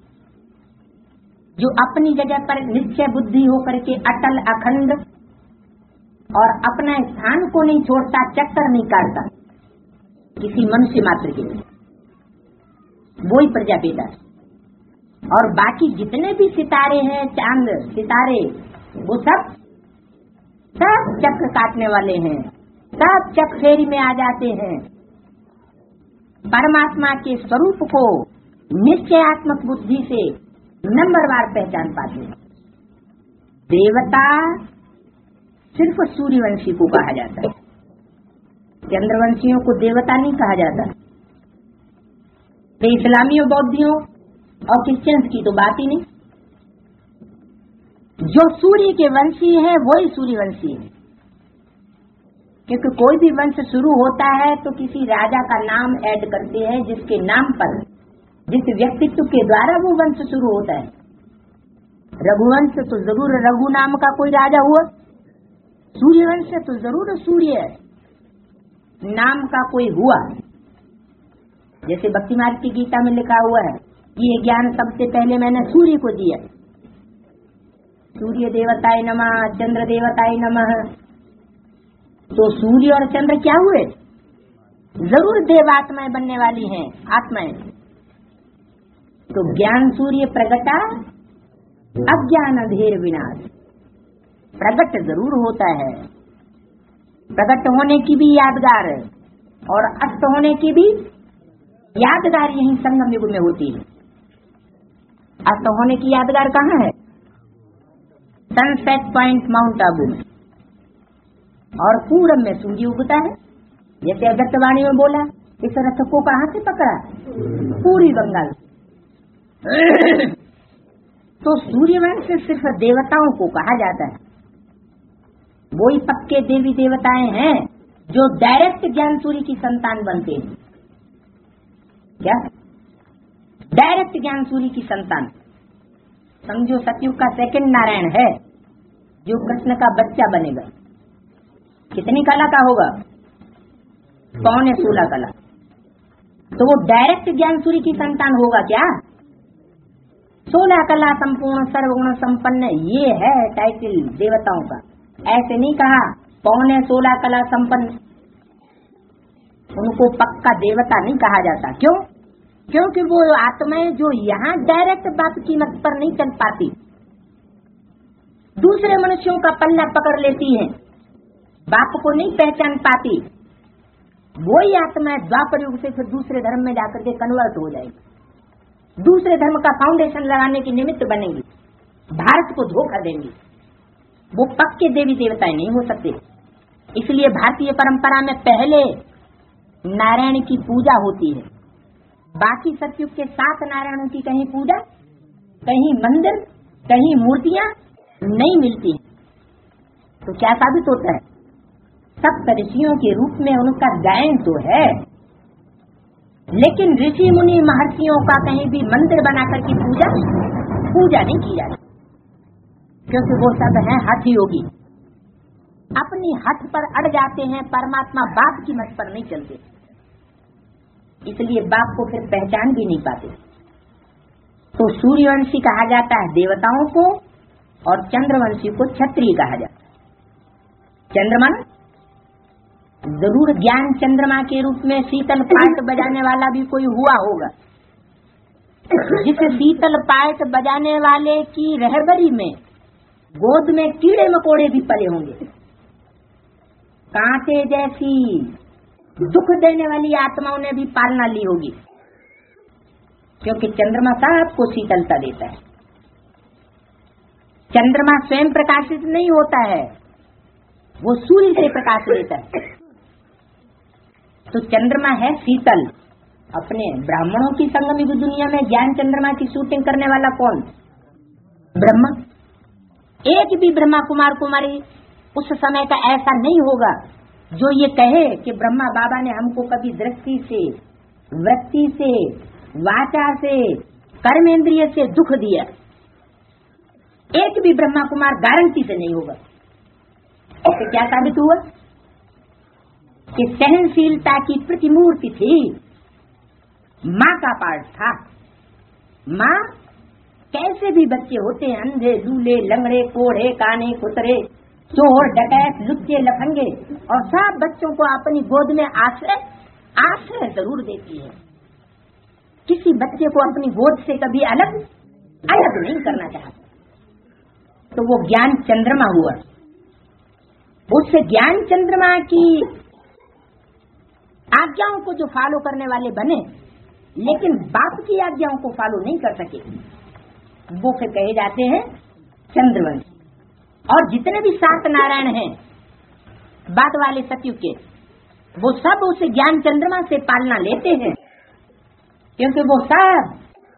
S1: जो अपनी जगह पर निश्चय बुद्धि होकर के अटल अखंड और अपना स्थान को नहीं छोड़ता, चक्कर नहीं काटता किसी मनुष्य मात्र के लिए, वो ही प्रजापिता। और बाकी जितने भी सितारे हैं, चांद सितारे, वो सब सब चक्र काटने वाले हैं, सब चक्र फेरी में आ जाते हैं। परमात्मा के स्वरूप को निश्चयात्मक बुद्धि से नंबरवार पहचान पाते हैं। देवता सिर्फ सूर्यवंशी को कहा जाता है, चंद्रवंशियों को देवता नहीं कहा जाता। तो इस्लामी और बौद्धियों और क्रिश्चियंस की तो बात ही नहीं। जो सूर्य के वंशी है वही सूर्यवंशी है, क्योंकि कोई भी वंश शुरू होता है तो किसी राजा का नाम ऐड करते हैं, जिसके नाम पर, जिस व्यक्तित्व के द्वारा वो वंश शुरू होता है। रघुवंश तो जरूर रघु नाम का कोई राजा हुआ, सूर्यवंश तो जरूर सूर्य नाम का कोई हुआ। जैसे भक्ति मार्ग की गीता में लिखा हुआ है कि ये ज्ञान सबसे पहले मैंने सूर्य को दिया, सूर्य देवताय नमः, चंद्र देवताय नमः। तो सूर्य और चंद्र क्या हुए? जरूर देवात्माएं बनने वाली हैं, आत्माएं। तो ज्ञान सूर्य प्रगटा, अज्ञान अंधेर विनाश। प्रगट जरूर होता है, प्रगट होने की भी यादगार है और अस्त होने की भी यादगार यही संगम युग में होती है। अस्त होने की यादगार कहाँ है? सनसेट पॉइंट माउंट आबू में। और पूरब में सूर्य उगता है, जैसे अगस्तवाणी में बोला, इस रथ को कहाँ से पकड़ा? पूरी बंगाल। तो सूर्यवंश सिर्फ देवताओं को कहा जाता है। वही पक्के देवी देवताएं हैं जो डायरेक्ट ज्ञान सूर्य की संतान बनते हैं। क्या? डायरेक्ट ज्ञान सूर्य की संतान। समझो सतयुग का सेकंड नारायण है जो कृष्ण का बच्चा बनेगा। कितनी कला का होगा? पौने सोलह कला। तो वो डायरेक्ट ज्ञान सूर्य की संतान होगा क्या? सोलह कला संपूर्ण सर्वगुण संपन्न, ये है टाइटल देवताओं का। ऐसे नहीं कहा पौने सोलह कला संपन्न, उनको पक्का देवता नहीं कहा जाता। क्यों? क्योंकि वो आत्माएं जो यहाँ डायरेक्ट बाप की मत पर नहीं चल पाती, दूसरे मनुष्यों का पल्ला पकड़ लेती हैं, बाप को नहीं पहचान पाती, वही आत्माएं द्वापर युग से फिर दूसरे धर्म में जाकर के कन्वर्ट हो जाएगी, दूसरे धर्म का फाउंडेशन लगाने की निमित्त बनेंगी, भारत को धोखा देंगी। वो पक्के देवी देवताएं नहीं हो सकते। इसलिए भारतीय परंपरा में पहले नारायण की पूजा होती है। बाकी सतयुग के सात नारायणों की कहीं पूजा, कहीं मंदिर, कहीं मूर्तियां नहीं मिलती। तो क्या साबित होता है? सप्त ऋषियों के रूप में उनका गायन तो है, लेकिन ऋषि मुनि महर्षियों का कहीं भी मंदिर बनाकर की पूजा पूजा नहीं की जाती, क्योंकि वो सब हैं हठ योगी, अपनी हठ पर अड़ जाते हैं, परमात्मा बाप की मत पर नहीं चलते, इसलिए बाप को फिर पहचान भी नहीं पाते। तो सूर्यवंशी कहा जाता है देवताओं को और चंद्रवंशी को क्षत्रिय कहा जाता है। चंद्रमा जरूर ज्ञान चंद्रमा के रूप में शीतल पाट बजाने वाला भी कोई हुआ होगा। जिस शीतल पाट बजाने वाले की रहबरी में गोद में कीड़े मकोड़े भी पले होंगे, कांटे जैसी दुख देने वाली आत्माओं ने भी पालना ली होगी, क्योंकि चंद्रमा सबको शीतलता देता है। चंद्रमा स्वयं प्रकाशित नहीं होता है, वो सूर्य से प्रकाश लेता है। तो चंद्रमा है शीतल। अपने ब्राह्मणों की संगम युग दुनिया में ज्ञान चंद्रमा की शूटिंग करने वाला कौन? ब्रह्मा। एक भी ब्रह्मा कुमार कुमारी उस समय का ऐसा नहीं होगा जो ये कहे कि ब्रह्मा बाबा ने हमको कभी दृष्टि से, वृत्ति से, वाचा से, कर्मेंद्रिय से दुख दिया। एक भी ब्रह्मा कुमार गारंटी से नहीं होगा। तो क्या साबित हुआ कि सहनशीलता की प्रतिमूर्ति थी, माँ का पार्ट था। माँ कैसे भी बच्चे होते हैं, अंधे, लूले, लंगड़े, कोढ़े, काने, कुतरे, चोर, डकैत, लुच्चे, लफंगे, और सब बच्चों को अपनी गोद में आश्रय आश्रय जरूर देती है। किसी बच्चे को अपनी गोद से कभी अलग अलग नहीं करना चाहती। तो वो ज्ञान चंद्रमा हुआ। उस ज्ञान चंद्रमा की आज्ञाओं को जो फॉलो करने वाले बने, लेकिन बाप की आज्ञाओं को फॉलो नहीं कर सके, वो फिर कहे जाते हैं चंद्रवंश। और जितने भी सात नारायण हैं बाद वाले सतयुग के, वो सब उस ज्ञान चंद्रमा से पालना लेते हैं, क्योंकि वो सब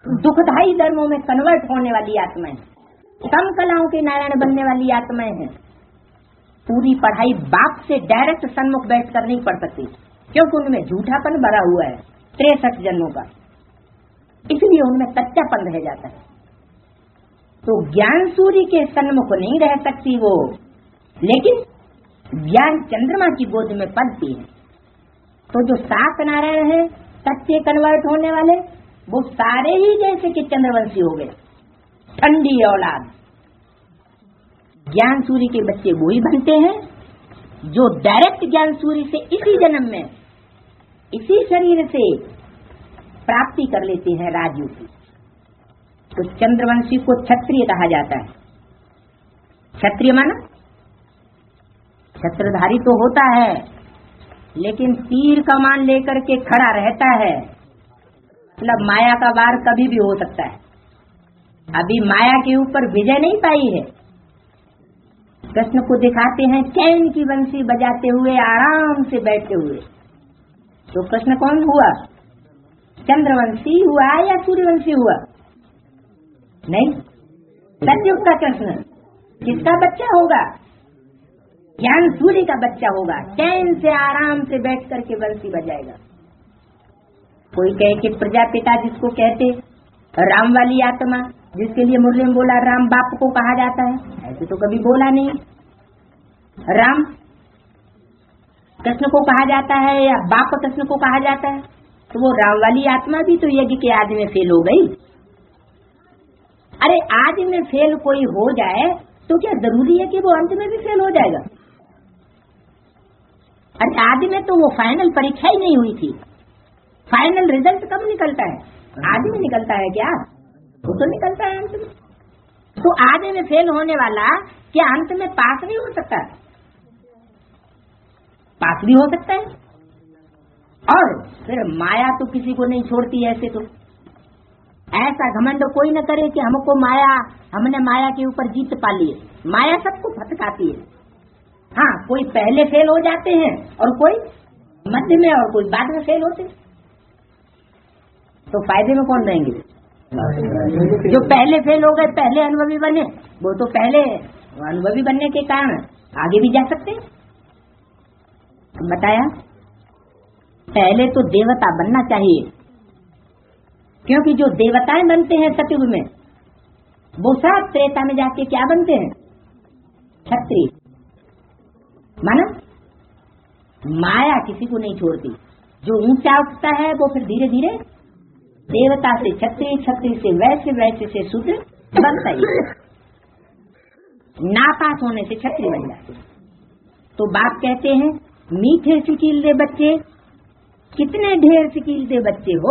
S1: दुखदायी धर्मों में कन्वर्ट होने वाली आत्माएं, सम कलाओं के नारायण बनने वाली आत्माएं हैं। पूरी पढ़ाई बाप से डायरेक्ट सन्मुख बैठ कर नहीं पढ़ सकती, क्योंकि उनमें झूठापन भरा हुआ है तिरसठ जन्मों का, इसलिए उनमें कच्चापन रह जाता है। तो ज्ञान सूर्य के सन्मुख नहीं रह सकती वो, लेकिन ज्ञान चंद्रमा की गोद में पलती है। तो जो सात नारायण हैं सच्चे कन्वर्ट होने वाले, वो सारे ही जैसे कि चंद्रवंशी हो गए, ठंडी औलाद। ज्ञान सूर्य के बच्चे वो ही बनते हैं जो डायरेक्ट ज्ञान सूर्य से इसी जन्म में इसी शरीर से प्राप्ति कर लेते हैं राजयोग की। तो चंद्रवंशी को क्षत्रिय कहा जाता है। क्षत्रिय माना छत्रधारी तो होता है, लेकिन तीर कमान लेकर के खड़ा रहता है, मतलब माया का वार कभी भी हो सकता है। अभी माया के ऊपर विजय नहीं पाई है। कृष्ण को दिखाते हैं कैन की बंसी बजाते हुए आराम से बैठे हुए। तो कृष्ण कौन हुआ? चंद्रवंशी हुआ या सूर्यवंशी हुआ? नहीं, सतयुग का कृष्ण। किसका बच्चा होगा? ज्ञान सूर्य का बच्चा होगा। चैन से आराम से बैठ करके बंसी बजाएगा। कोई कहे कि प्रजापिता जिसको कहते राम वाली आत्मा, जिसके लिए मुरली में बोला राम बाप को कहा जाता है, ऐसे तो कभी बोला नहीं। राम कृष्ण को कहा जाता है या बाप कृष्ण को कहा जाता है, तो वो राम वाली आत्मा भी तो यज्ञ के आदि में फेल हो गई। अरे आदि में फेल कोई हो जाए तो क्या जरूरी है कि वो अंत में भी फेल हो जाएगा? अरे आदि में तो वो फाइनल परीक्षा ही नहीं हुई थी। फाइनल रिजल्ट कब निकलता है? आदि में निकलता है क्या? वो तो निकलता है अंत में। तो आदि में फेल होने वाला क्या अंत में पास नहीं हो सकता? पास भी हो सकता है। और फिर माया तो किसी को नहीं छोड़ती। ऐसे तो ऐसा घमंड कोई न करे कि हमको माया, हमने माया के ऊपर जीत पा ली। माया सबको भटकाती है। हाँ, कोई पहले फेल हो जाते हैं और कोई मध्य में और कोई बाद में फेल होते। तो फायदे में कौन रहेंगे? जो पहले फेल हो गए, पहले अनुभवी बने, वो तो पहले अनुभवी बनने के कारण आगे भी जा सकते हैं। बताया पहले तो देवता बनना चाहिए, क्योंकि जो देवताएं बनते हैं सतयुग में, वो सब त्रेता में जाके क्या बनते हैं? क्षत्रिय। माना माया किसी को नहीं छोड़ती। जो ऊंचा उठता है वो फिर धीरे धीरे देवता से क्षत्रिय, क्षत्रिय से वैश्य, वैश्य से शूद्र बनता ही। नापास होने से क्षत्रिय बन जाते। तो बाप कहते हैं मीठे सिकील दे बच्चे, कितने ढेर सिकील दे बच्चे हो।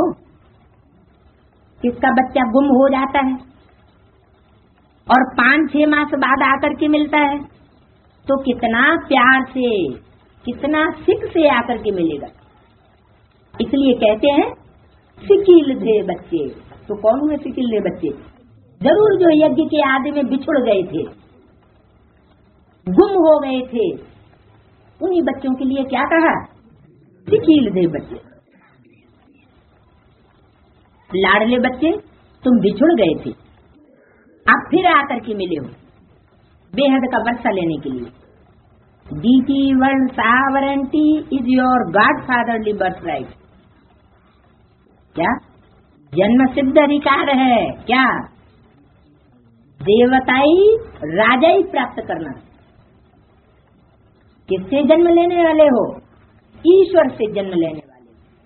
S1: किसका बच्चा गुम हो जाता है और पांच छह मास बाद आकर के मिलता है, तो कितना प्यार से, कितना सिक से आकर के मिलेगा। इसलिए कहते हैं सिकील दे बच्चे। तो कौन हुए सिकील दे बच्चे? जरूर जो यज्ञ के आदि में बिछुड़ गए थे, गुम हो गए थे, उन्हीं बच्चों के लिए क्या कहा? सिकील दे बच्चे। लाडले बच्चे, तुम बिछुड़ गए थे, अब फिर आकर के मिले हो बेहद का वर्षा लेने के लिए। डीटी वर्ण sovereignty is your god fatherly birthright. क्या जन्म सिद्ध अधिकार है? क्या देवताई राजाई प्राप्त करना। किससे जन्म लेने वाले हो? ईश्वर से जन्म लेने वाले।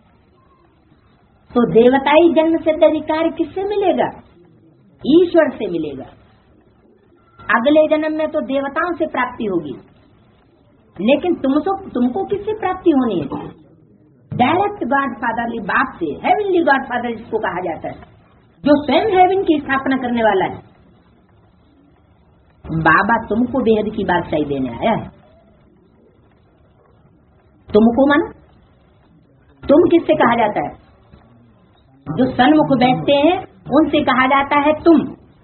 S1: तो देवताई जन्म सिद्ध अधिकार किससे मिलेगा? ईश्वर से मिलेगा। अगले जन्म में तो देवताओं से प्राप्ति होगी, लेकिन तुमको तुमको किससे प्राप्ति होनी है? डायरेक्ट गॉड फादरली बाप से, हेवनली गॉड फादर जिसको कहा जाता है, जो स्वयं हेवन की स्थापना करने वाला है। बाबा तुमको बेहद की बादशाही देने आया है। तुमको माना तुम किससे कहा जाता है? जो सन्मुख बैठते हैं उनसे कहा जाता है तुम।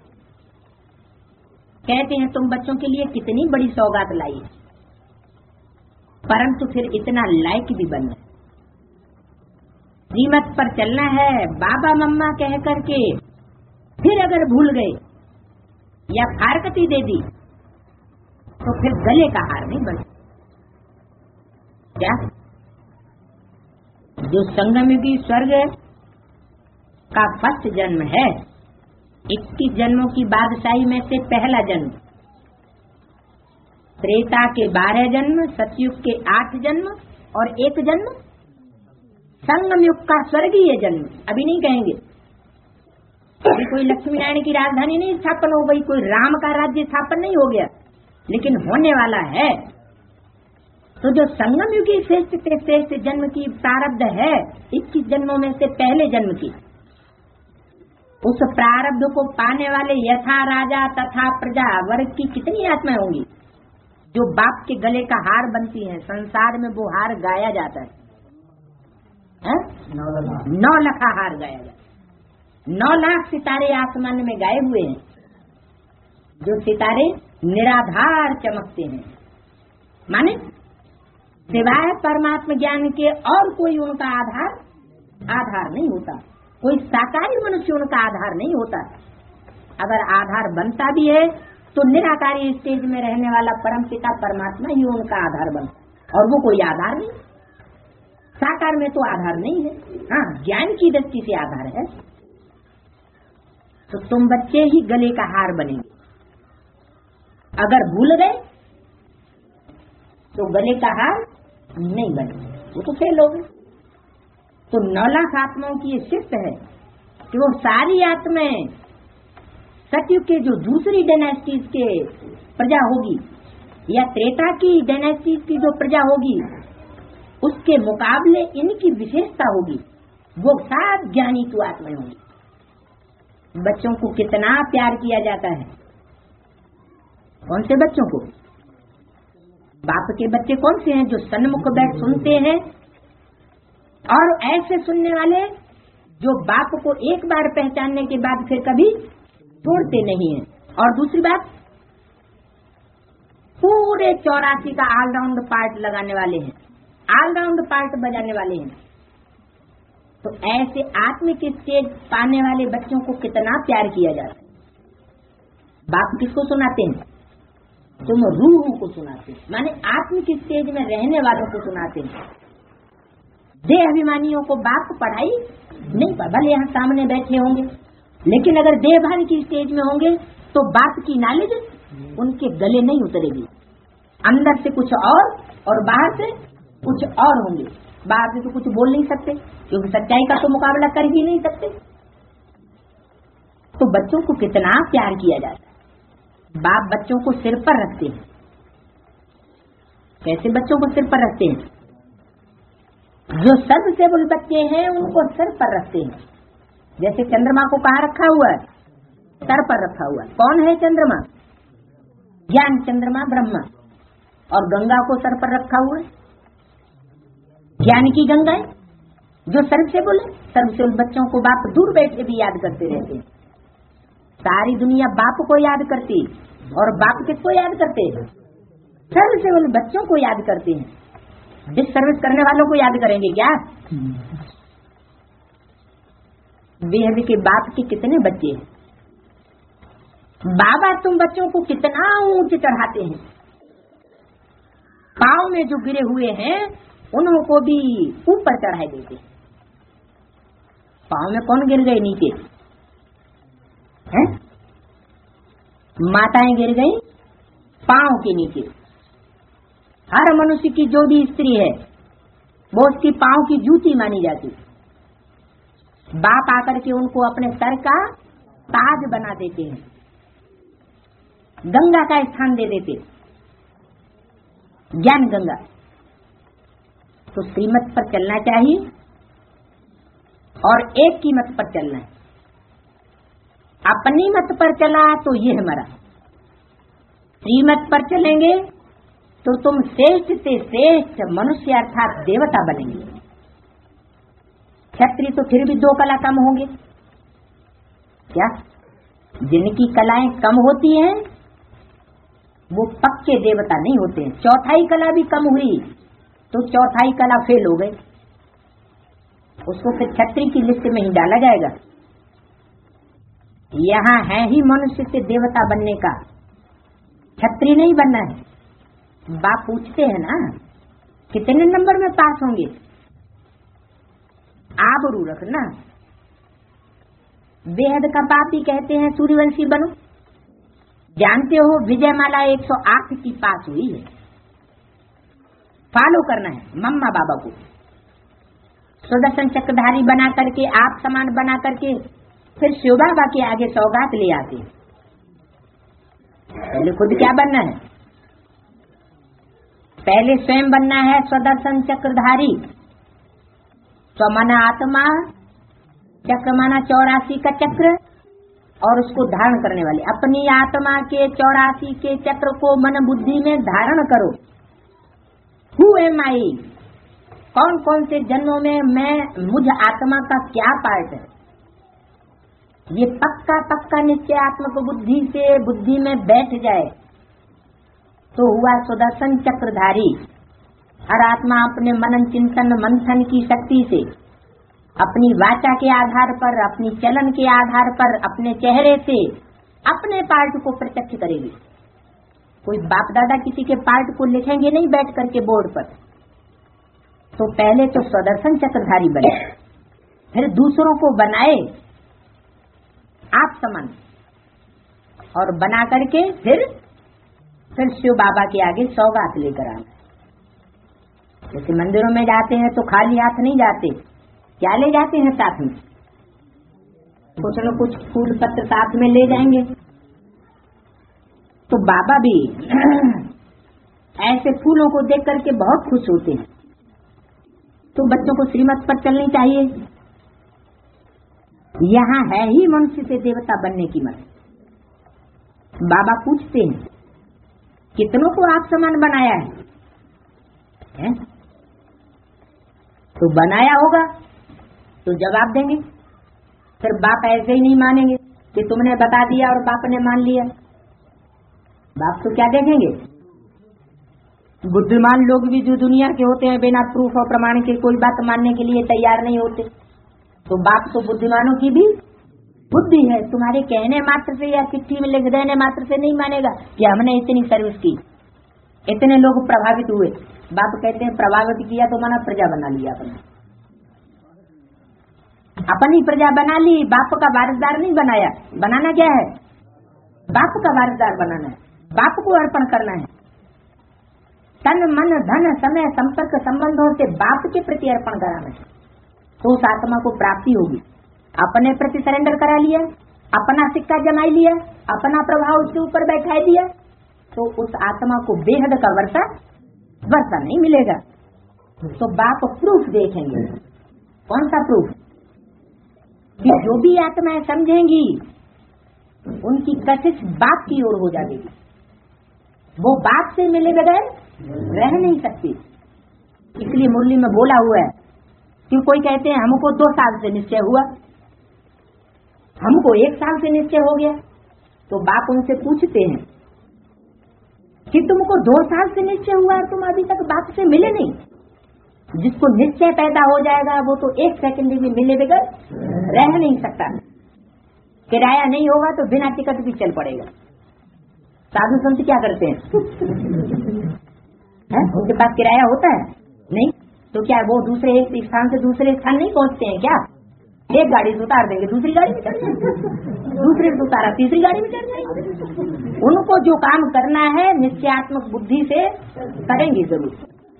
S1: कहते हैं तुम बच्चों के लिए कितनी बड़ी सौगात लाई, परंतु फिर इतना लायक भी बनना, श्रीमत पर चलना है। बाबा मम्मा कह करके फिर अगर भूल गए या फारकती दे दी तो फिर गले का हार नहीं बन। क्या जो संगमयुगी स्वर्ग का फर्स्ट जन्म है, इक्कीस जन्मों की बादशाही में से पहला जन्म, त्रेता के बारह जन्म, सतयुग के आठ जन्म और एक जन्म संगम युग का स्वर्गीय जन्म। अभी नहीं कहेंगे, अभी कोई लक्ष्मी नारायण की राजधानी नहीं स्थापन हो गई, कोई राम का राज्य स्थापन नहीं हो गया, लेकिन होने वाला है। तो जो संगम युग की श्रेष्ठ से श्रेष्ठ जन्म की प्रारब्ध है, इक्कीस जन्मों में से पहले जन्म की, उस प्रारब्ध को पाने वाले यथा राजा तथा प्रजा वर्ग की कितनी आत्माएं होंगी जो बाप के गले का हार बनती हैं। संसार में वो हार गाया जाता है, है? नौ लाख हार गाया जाता है। नौ लाख सितारे आसमान में गाए हुए हैं, जो सितारे निराधार चमकते हैं, माने सिवाय परमात्मा ज्ञान के और कोई उनका आधार आधार नहीं होता, कोई साकारी मनुष्य उनका आधार नहीं होता। अगर आधार बनता भी है तो निराकारी स्टेज में रहने वाला परम पिता परमात्मा ही उनका आधार बनता, और वो कोई आधार नहीं। साकार में तो आधार नहीं है, हाँ ज्ञान की दृष्टि से आधार है। तो तुम बच्चे ही गले का हार बनेंगे। अगर भूल गए तो गले का हार नहीं बनेंगे, वो तो फेल हो गए। तो नौ लाख आत्माओं की ये शिफ्ट है कि वो सारी आत्माएं सतयुग के जो दूसरी डायनेस्टीज के प्रजा होगी या त्रेता की डायनेस्टीज की जो प्रजा होगी, उसके मुकाबले इनकी विशेषता होगी, वो सात ज्ञानी तो आत्माएं होंगी। बच्चों को कितना प्यार किया जाता है। कौन से बच्चों को? बाप के बच्चे कौन से हैं? जो सन्मुख बैठ सुनते हैं, और ऐसे सुनने वाले जो बाप को एक बार पहचानने के बाद फिर कभी छोड़ते नहीं हैं। और दूसरी बात, पूरे चौरासी का ऑलराउंड पार्ट लगाने वाले हैं, ऑलराउंड पार्ट बजाने वाले हैं। तो ऐसे आत्मिक स्टेज पाने वाले बच्चों को कितना प्यार किया जाता है। बाप किसको सुनाते हैं? तुम रूह को सुनाते हैं, माने आत्मिक स्टेज में रहने वालों को सुनाते हैं। देह अभिमानियों को बाप पढ़ाई नहीं पढ़ा, भले यहाँ सामने बैठे होंगे, लेकिन अगर देहभान की स्टेज में होंगे तो बाप की नॉलेज उनके गले नहीं उतरेगी। अंदर से कुछ और और बाहर से कुछ और होंगे। बाहर से तो कुछ बोल नहीं सकते, क्योंकि सच्चाई का तो मुकाबला कर ही नहीं सकते। तो बच्चों को कितना प्यार किया जाता है। बाप बच्चों को सिर पर रखते हैं। कैसे बच्चों को सिर पर रखते हैं? जो सबसे बड़े बच्चे हैं उनको सिर पर रखते हैं। जैसे चंद्रमा को कहाँ रखा हुआ है? सर पर रखा हुआ है। कौन है चंद्रमा? ज्ञान चंद्रमा ब्रह्मा। और गंगा को सर पर रखा हुआ है, ज्ञान की गंगा है, जो सर्व से बोले। सर्व से बच्चों को बाप दूर बैठ के भी याद करते रहते हैं। सारी दुनिया बाप को याद करती, और बाप किसको याद करते हैं? सर्व से बोले बच्चों को याद करते हैं। डिस सर्विस करने वालों को याद करेंगे क्या? बेहद के बाप के कितने बच्चे हैं। बाबा तुम बच्चों को कितना ऊंच चढ़ाते हैं। पाँव में जो गिरे हुए हैं उनको भी ऊपर चढ़ाए देते हैं। पाँव में कौन गिर गए? नीचे हैं? माताएं गिर गई पाँव के नीचे। हर मनुष्य की जो भी स्त्री है वो उसकी पाँव की जूती मानी जाती। बाप आकर के उनको अपने सर का ताज बना देते हैं, गंगा का स्थान दे देते, ज्ञान गंगा। तो श्रीमत पर चलना चाहिए और एक की मत पर चलना है। अपनी मत पर चला तो ये हमारा, श्रीमत पर चलेंगे तो तुम श्रेष्ठ से श्रेष्ठ मनुष्य अर्थात देवता बनेंगे। क्षत्रिय तो फिर भी दो कला कम होंगे। क्या? जिनकी कलाएं कम होती हैं वो पक्के देवता नहीं होते हैं। चौथाई कला भी कम हुई तो चौथाई कला फेल हो गई, उसको फिर क्षत्रिय की लिस्ट में ही डाला जाएगा। यहाँ है ही मनुष्य से देवता बनने का, छत्री नहीं बनना है। बाप पूछते हैं ना कितने नंबर में पास होंगे, आबरू रखना। बेहद का बाप ही कहते हैं सूर्यवंशी बनो। जानते हो विजयमाला एक सौ आठ की पास हुई है। फॉलो करना है मम्मा बाबा को, सुदर्शन चक्रधारी बना करके, आप समान बना करके फिर शिव बाबा के आगे सौगात ले आते। पहले खुद क्या बनना है? पहले स्वयं बनना है सुदर्शन चक्रधारी। स्व माना आत्मा, चक्र माना चौरासी का चक्र, और उसको धारण करने वाले। अपनी आत्मा के चौरासी के चक्र को मन बुद्धि में धारण करो। हु एम आई, कौन कौन से जन्मों में मैं, मुझ आत्मा का क्या पार्ट है, ये पक्का पक्का निश्चयात्मक बुद्धि से बुद्धि में बैठ जाए तो हुआ सुदर्शन चक्रधारी। हर आत्मा अपने मनन चिंतन मंथन की शक्ति से, अपनी वाचा के आधार पर, अपनी चलन के आधार पर, अपने चेहरे से अपने पार्ट को प्रत्यक्ष करेगी। कोई बाप दादा किसी के पार्ट को लिखेंगे नहीं बैठ करके बोर्ड पर। तो पहले तो सुदर्शन चक्रधारी बने, फिर दूसरों को बनाए आप समान, और बना करके फिर फिर शिव बाबा के आगे सौगात लेकर आना। जैसे मंदिरों में जाते हैं तो खाली हाथ नहीं जाते, क्या ले जाते हैं साथ में? कुछ न कुछ फूल पत्र साथ में ले जाएंगे। तो बाबा भी ऐसे फूलों को देख करके बहुत खुश होते हैं। तो बच्चों को श्रीमत पर चलनी चाहिए। यहाँ है ही मनुष्य से देवता बनने की मत। बाबा पूछते हैं कितनों को आप समान बनाया है, है? तो बनाया होगा तो जवाब देंगे। फिर बाप ऐसे ही नहीं मानेंगे कि तुमने बता दिया और बाप ने मान लिया। बाप तो क्या देखेंगे? बुद्धिमान लोग भी जो दुनिया के होते हैं बिना प्रूफ और प्रमाण के कोई बात मानने के लिए तैयार नहीं होते। तो बाप तो बुद्धिमानों की भी बुद्धि है, तुम्हारे कहने मात्र से या चिट्ठी में लिख देने मात्र से नहीं मानेगा कि हमने इतनी सर्विस की, इतने लोग प्रभावित हुए। बाप कहते हैं प्रभावित किया तो माना प्रजा बना लिया अपने, अपनी प्रजा बना ली, बाप का वारिसदार नहीं बनाया। बनाना क्या है? बाप का वारिसदार बनाना है, बाप को अर्पण करना है। तन मन धन समय संपर्क संबंधों से बाप के प्रति अर्पण कराना है, तो उस आत्मा को प्राप्ति होगी। अपने प्रति सरेंडर करा लिया, अपना सिक्का जमाई लिया, अपना प्रभाव उसके ऊपर बैठा दिया, तो उस आत्मा को बेहद का वर्षा वर्षा नहीं मिलेगा। तो बाप प्रूफ देखेंगे। कौन सा प्रूफ? कि जो भी आत्माएं समझेंगी उनकी कशिश बाप की ओर हो जाएगी। वो बाप से मिले बगैर रह नहीं सकती। इसलिए मुरली में बोला हुआ है कि कोई कहते हैं हमको दो साल से निश्चय हुआ, हमको एक साल से निश्चय हो गया। तो बाप उनसे पूछते हैं कि तुमको दो साल से निश्चय हुआ और तुम अभी तक बाप से मिले नहीं। जिसको निश्चय पैदा हो जाएगा वो तो एक सेकंड भी मिले बगैर रह नहीं सकता। किराया नहीं होगा तो बिना टिकट भी चल पड़ेगा। साधु संत क्या करते हैं? है? उनके पास किराया होता है नहीं, तो क्या वो दूसरे एक स्थान से दूसरे स्थान नहीं पहुंचते हैं क्या? एक गाड़ी से उतार देंगे, दूसरी गाड़ी में चढ़ जाएंगे, दूसरे से उतारा तीसरी गाड़ी में चढ़ जाएंगे। उनको जो काम करना है निश्चयात्मक बुद्धि से करेंगे जरूर।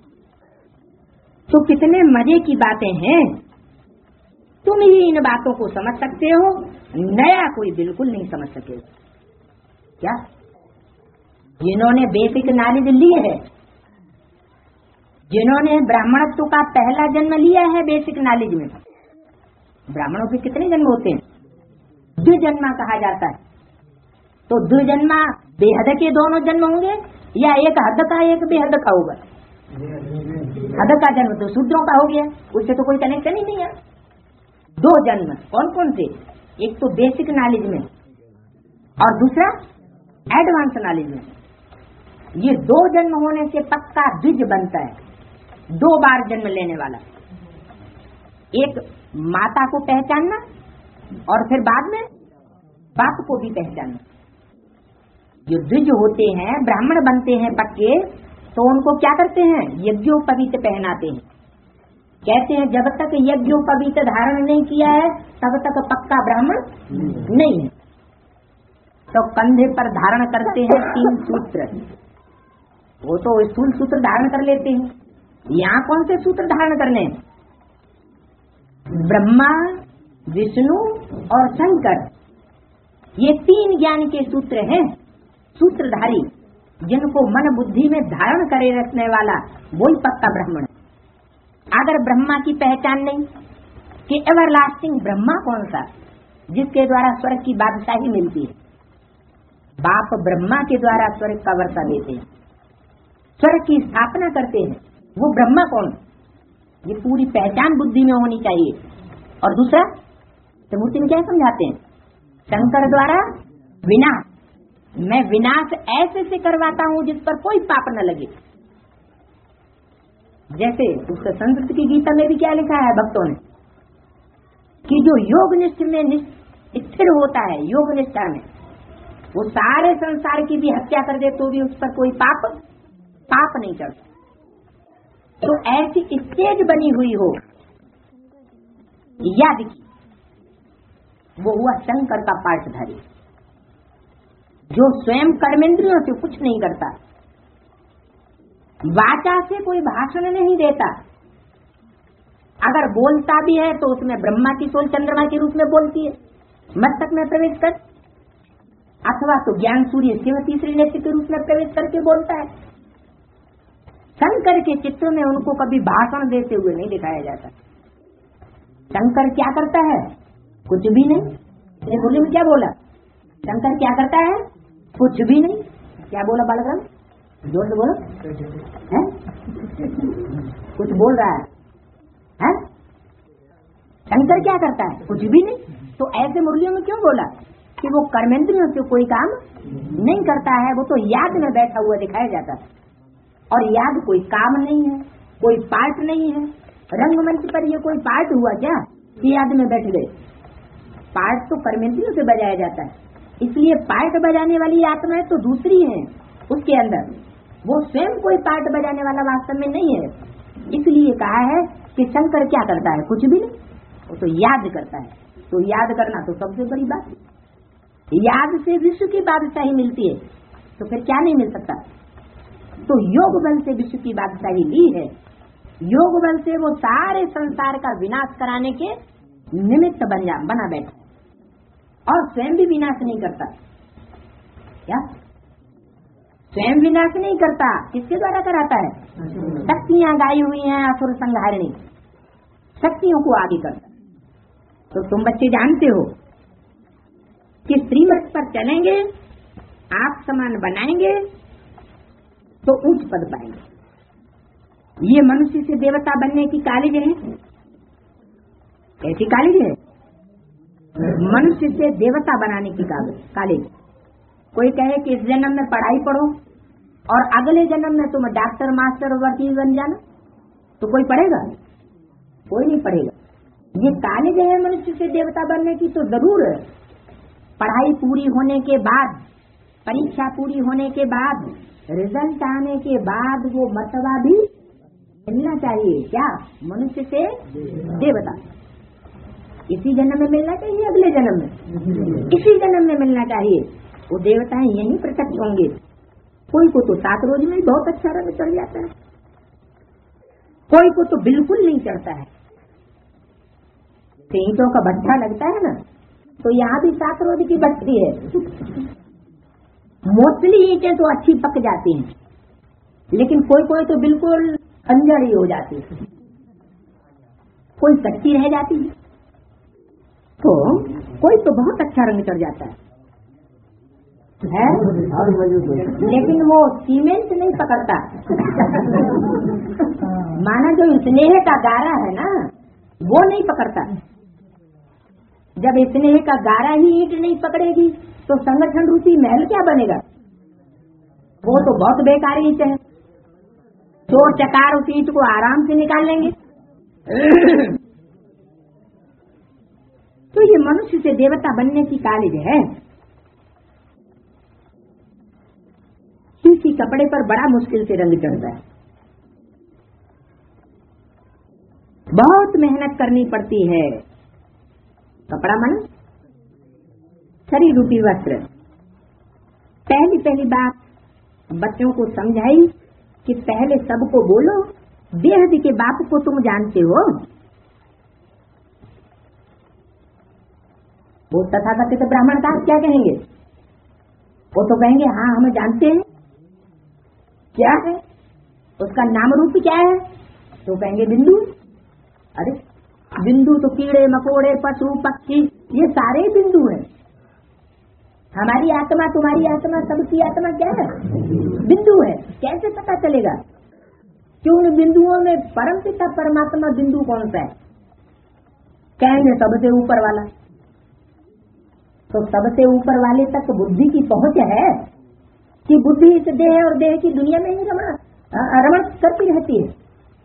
S1: तो कितने मजे की बातें हैं। तुम ही इन बातों को समझ सकते हो, नया कोई बिल्कुल नहीं समझ सकेगा। क्या? जिन्होंने बेसिक नॉलेज ली है, जिन्होंने ब्राह्मणत्व का पहला जन्म लिया है बेसिक नॉलेज में, ब्राह्मणों के कितने जन्म होते हैं? द्विजन्मा कहा जाता है। तो द्विजन्मा बेहद के दोनों जन्म होंगे या एक हद का एक बेहद का होगा? हद का जन्म तो शूद्रों का हो गया, उससे तो कोई कनेक्शन ही नहीं है। दो जन्म कौन कौन से? एक तो बेसिक नॉलेज में और दूसरा एडवांस नॉलेज में। ये दो जन्म होने से पक्का द्विज बनता है, दो बार जन्म लेने वाला। एक माता को पहचानना और फिर बाद में पाप को भी पहचानो। जो द्विज होते हैं, ब्राह्मण बनते हैं पक्के, तो उनको क्या करते हैं? यज्ञोपवीत पहनाते हैं। कहते हैं जब तक यज्ञोपवीत धारण नहीं किया है तब तक पक्का ब्राह्मण नहीं है। तो कंधे पर धारण करते हैं तीन सूत्र, वो तो स्थूल सूत्र धारण कर लेते हैं। यहाँ कौन से सूत्र धारण करने? ब्रह्मा, विष्णु और शंकर, ये तीन ज्ञान के सूत्र हैं। सूत्रधारी जिनको मन बुद्धि में धारण करे रखने वाला वही पक्का ब्राह्मण है। अगर ब्रह्मा की पहचान नहीं कि एवरलास्टिंग ब्रह्मा कौन सा, जिसके द्वारा स्वर्ग की बादशाही मिलती है, बाप ब्रह्मा के द्वारा स्वर्ग का वर्षा देते हैं, स्वर्ग की स्थापना करते हैं, वो ब्रह्मा कौन, ये पूरी पहचान बुद्धि में होनी चाहिए। और दूसरा तो मूर्ति में क्या समझाते हैं? शंकर द्वारा विनाश, मैं विनाश ऐसे से करवाता हूँ जिस पर कोई पाप न लगे। जैसे उसके संस्कृत की गीता में भी क्या लिखा है भक्तों ने कि जो योग निष्ठ में स्थिर होता है, योग निष्ठा में, वो सारे संसार की भी हत्या कर दे तो भी उस पर कोई पाप पाप नहीं चढ़ता। तो ऐसी स्टेज बनी हुई हो याद की, वो हुआ शंकर का पाठधारी, जो स्वयं कर्मेंद्रियों से कुछ नहीं करता, वाचा से कोई भाषण नहीं देता, अगर बोलता भी है तो उसमें ब्रह्मा की सोल चंद्रमा के रूप में बोलती है, मस्तक में प्रवेश कर, अथवा तो ज्ञान सूर्य शिव तीसरे नेत्र के रूप में प्रवेश करके बोलता है। शंकर के चित्र में उनको कभी भाषण देते हुए नहीं दिखाया जाता। शंकर क्या करता है? कुछ भी नहीं। ये बोले में क्या बोला? शंकर क्या करता है? कुछ भी नहीं। क्या बोला बालग्राम? जोर से बोलो। है? कुछ बोल रहा है, है? शंकर क्या करता है? कुछ भी नहीं। तो ऐसे मुरलियों में क्यों बोला कि वो कर्मेंद्रियों से कोई काम नहीं करता है, वो तो याद में बैठा हुआ दिखाया जाता है। और याद कोई काम नहीं है, कोई पार्ट नहीं है। रंगमंच पर ये कोई पार्ट हुआ क्या कि याद में बैठ गए? पार्ट तो कर्मेंद्रियों से बजाया जाता है, इसलिए पार्ट बजाने वाली आत्मा तो दूसरी है उसके अंदर, वो स्वयं कोई पार्ट बजाने वाला वास्तव में नहीं है। इसलिए कहा है कि शंकर क्या करता है? कुछ भी नहीं, वो तो याद करता है। तो याद करना तो सबसे बड़ी बात है। याद से विश्व की बादशाही मिलती है, तो फिर क्या नहीं मिल सकता? तो योग बल से विश्व की बादशाही ली है। योग बल से वो सारे संसार का विनाश कराने के निमित्त बन जा बना बैठा, और स्वयं भी विनाश नहीं करता। क्या स्वयं विनाश नहीं करता? किसके द्वारा कराता है? शक्तियां गाई हुई हैं असुर संहारिणी, शक्तियों को आगे करता। तो तुम बच्चे जानते हो कि श्रीमत पर चलेंगे, आप समान बनाएंगे तो उच्च पद पाएंगे। ये मनुष्य से देवता बनने की कॉलेज है। कैसी कॉलेज है? मनुष्य से देवता बनाने की कॉलेज। कोई कहे कि इस जन्म में पढ़ाई पढ़ो और अगले जन्म में तुम डॉक्टर, मास्टर और वकील बन जाना, तो कोई पढ़ेगा? कोई नहीं पढ़ेगा। ये कॉलेज है मनुष्य से देवता बनने की, तो जरूर पढ़ाई पूरी होने के बाद, परीक्षा पूरी होने के बाद, रिजल्ट आने के बाद वो मर्तबा भी मिलना चाहिए। क्या? मनुष्य से देवता। इसी जन्म में मिलना चाहिए, अगले जन्म में? इसी जन्म में मिलना चाहिए। वो देवताएं यहीं प्रत्यक्ष होंगे। कोई को तो सात रोज में बहुत अच्छा रंग चढ़ जाता है, कोई को तो बिल्कुल नहीं चढ़ता है। ईंटों का भट्ठा लगता है ना, तो यहाँ भी सात रोज की भट्टी है। मोस्टली ईंटें तो अच्छी पक जाती हैं, लेकिन कोई कोई तो बिल्कुल खंजर ही हो जाती है, कोई कच्ची रह जाती है, तो कोई तो बहुत अच्छा रंग चढ़ जाता है, है? लेकिन वो सीमेंट नहीं पकड़ता। माना जो स्नेह का गारा है ना, वो नहीं पकड़ता। जब स्नेह का गारा ही ईंट नहीं पकड़ेगी तो संगठन रूपी महल क्या बनेगा? वो तो बहुत बेकार ईंट है। चोर चकार उस ईंट को आराम से निकाल लेंगे। तो ये मनुष्य से देवता बनने की कॉलेज है। कपड़े पर बड़ा मुश्किल से रंग चढ़ता है, बहुत मेहनत करनी पड़ती है। कपड़ा मन शरीर रूपी वस्त्र। पहली पहली बात बच्चों को समझाई कि पहले सबको बोलो देहदी के बाप को तुम जानते हो। वो तथाकथित ब्राह्मण का क्या कहेंगे? वो तो कहेंगे हाँ हम जानते हैं। क्या है उसका नाम रूप क्या है? तो कहेंगे बिंदु। अरे बिंदु तो कीड़े मकोड़े पशु पक्षी ये सारे बिंदु हैं। हमारी आत्मा तुम्हारी आत्मा सबकी आत्मा क्या है? बिंदु है। कैसे पता चलेगा? क्यों उन बिंदुओं में परम पिता परमात्मा बिंदु कौन सा है? कहेंगे सबसे ऊपर वाला। तो सबसे ऊपर वाले तक बुद्धि की पहुंच है कि बुद्धि इस देह और देह की दुनिया में ही रमण रमण करती रहती है।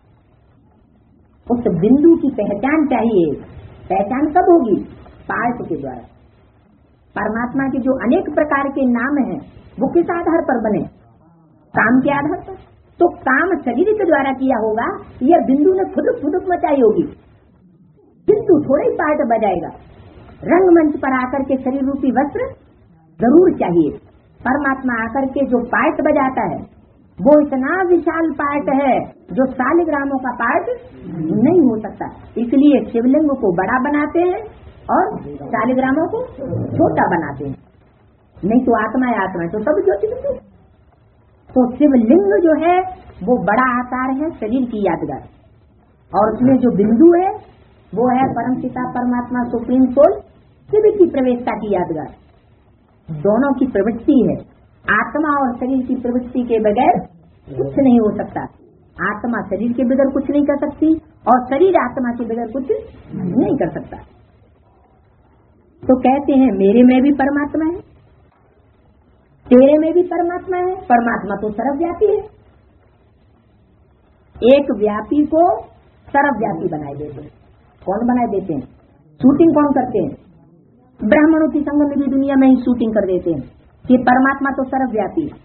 S1: उस बिंदु की पहचान चाहिए। पहचान कब होगी? पाठ के द्वारा। परमात्मा के जो अनेक प्रकार के नाम हैं वो किस आधार पर बने? काम के आधार पर। तो काम शरीर के द्वारा किया होगा या बिंदु ने खुद खुद मचाई होगी? बिंदु थोड़ा ही पार्ट बजाएगा। रंगमंच पर आकर के शरीर रूपी वस्त्र जरूर चाहिए। परमात्मा आकर के जो पार्ट बजाता है वो इतना विशाल पार्ट है जो सालिग्रामों का पार्ट नहीं हो सकता। इसलिए शिवलिंग को बड़ा बनाते हैं और सालिग्रामों को छोटा बनाते हैं। नहीं तो आत्मा है आत्मा तो सब ज्योति बिंदु। तो शिवलिंग जो है वो बड़ा आकार है शरीर की यादगार, और उसमें जो बिंदु है वो है परम पिता परमात्मा सुप्रीम सोल शिव की प्रवेशता की यादगार। दोनों की प्रवृत्ति है। आत्मा और शरीर की प्रवृत्ति के बगैर कुछ नहीं हो सकता। आत्मा शरीर के बगैर कुछ नहीं कर सकती और शरीर आत्मा के बगैर कुछ नहीं कर सकता। तो कहते हैं मेरे में भी परमात्मा है, तेरे में भी परमात्मा है। परमात्मा तो सर्वव्यापी है। एक व्यापी को सर्वव्यापी बनाए देते हैं। कौन बनाए देते हैं? शूटिंग कौन करते हैं? ब्राह्मणों की संग में भी दुनिया में ही शूटिंग कर देते हैं कि परमात्मा तो सर्वव्यापी है।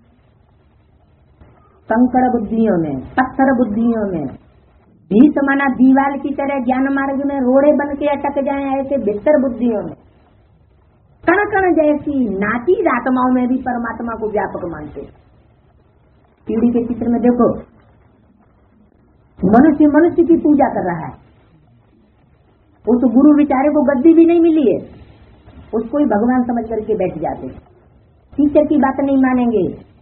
S1: कंकड़ बुद्धियों में, पत्थर बुद्धियों में, भीष माना दीवाल की तरह ज्ञान मार्ग में रोड़े बन के अटक जाएं ऐसे बिस्तर बुद्धियों में, कण कण जैसी नाचीज आत्माओं में भी परमात्मा को व्यापक मानते। पीढ़ी के चित्र में देखो, मनुष्य मनुष्य की पूजा कर रहा है। उस गुरु विचारे को गद्दी भी नहीं मिली है, उसको ही भगवान समझ करके बैठ जाते। टीचर की बात नहीं मानेंगे,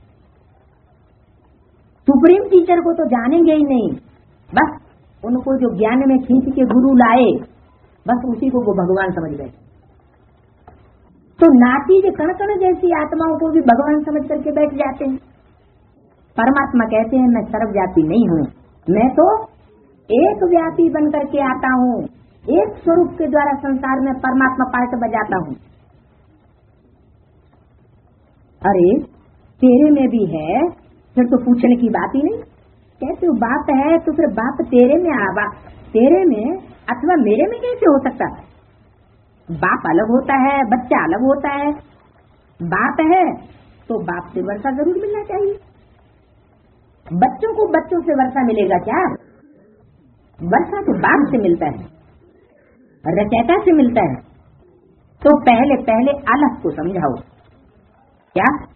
S1: सुप्रीम टीचर को तो जानेंगे ही नहीं। बस उनको जो ज्ञान में खींच के गुरु लाए बस उसी को वो भगवान समझ गए। तो नाती के कण कण जैसी आत्माओं को भी भगवान समझ करके बैठ जाते हैं। परमात्मा कहते हैं मैं सर्वव्यापी नहीं हूँ, मैं तो एक व्यापी बन करके आता हूँ। एक स्वरूप के द्वारा संसार में परमात्मा पार्ट बजाता हूँ। अरे तेरे में भी है, फिर तो पूछने की बात ही नहीं। कैसे बाप है तो फिर बाप तेरे में आवा तेरे में अथवा मेरे में कैसे हो सकता? बाप अलग होता है, बच्चा अलग होता है। बाप है तो बाप से वर्षा जरूर मिलना चाहिए। बच्चों को बच्चों से वर्षा मिलेगा क्या? वर्षा तो बाप से मिलता है, रचयिता से मिलता है। तो पहले पहले अलग को समझाओ। क्या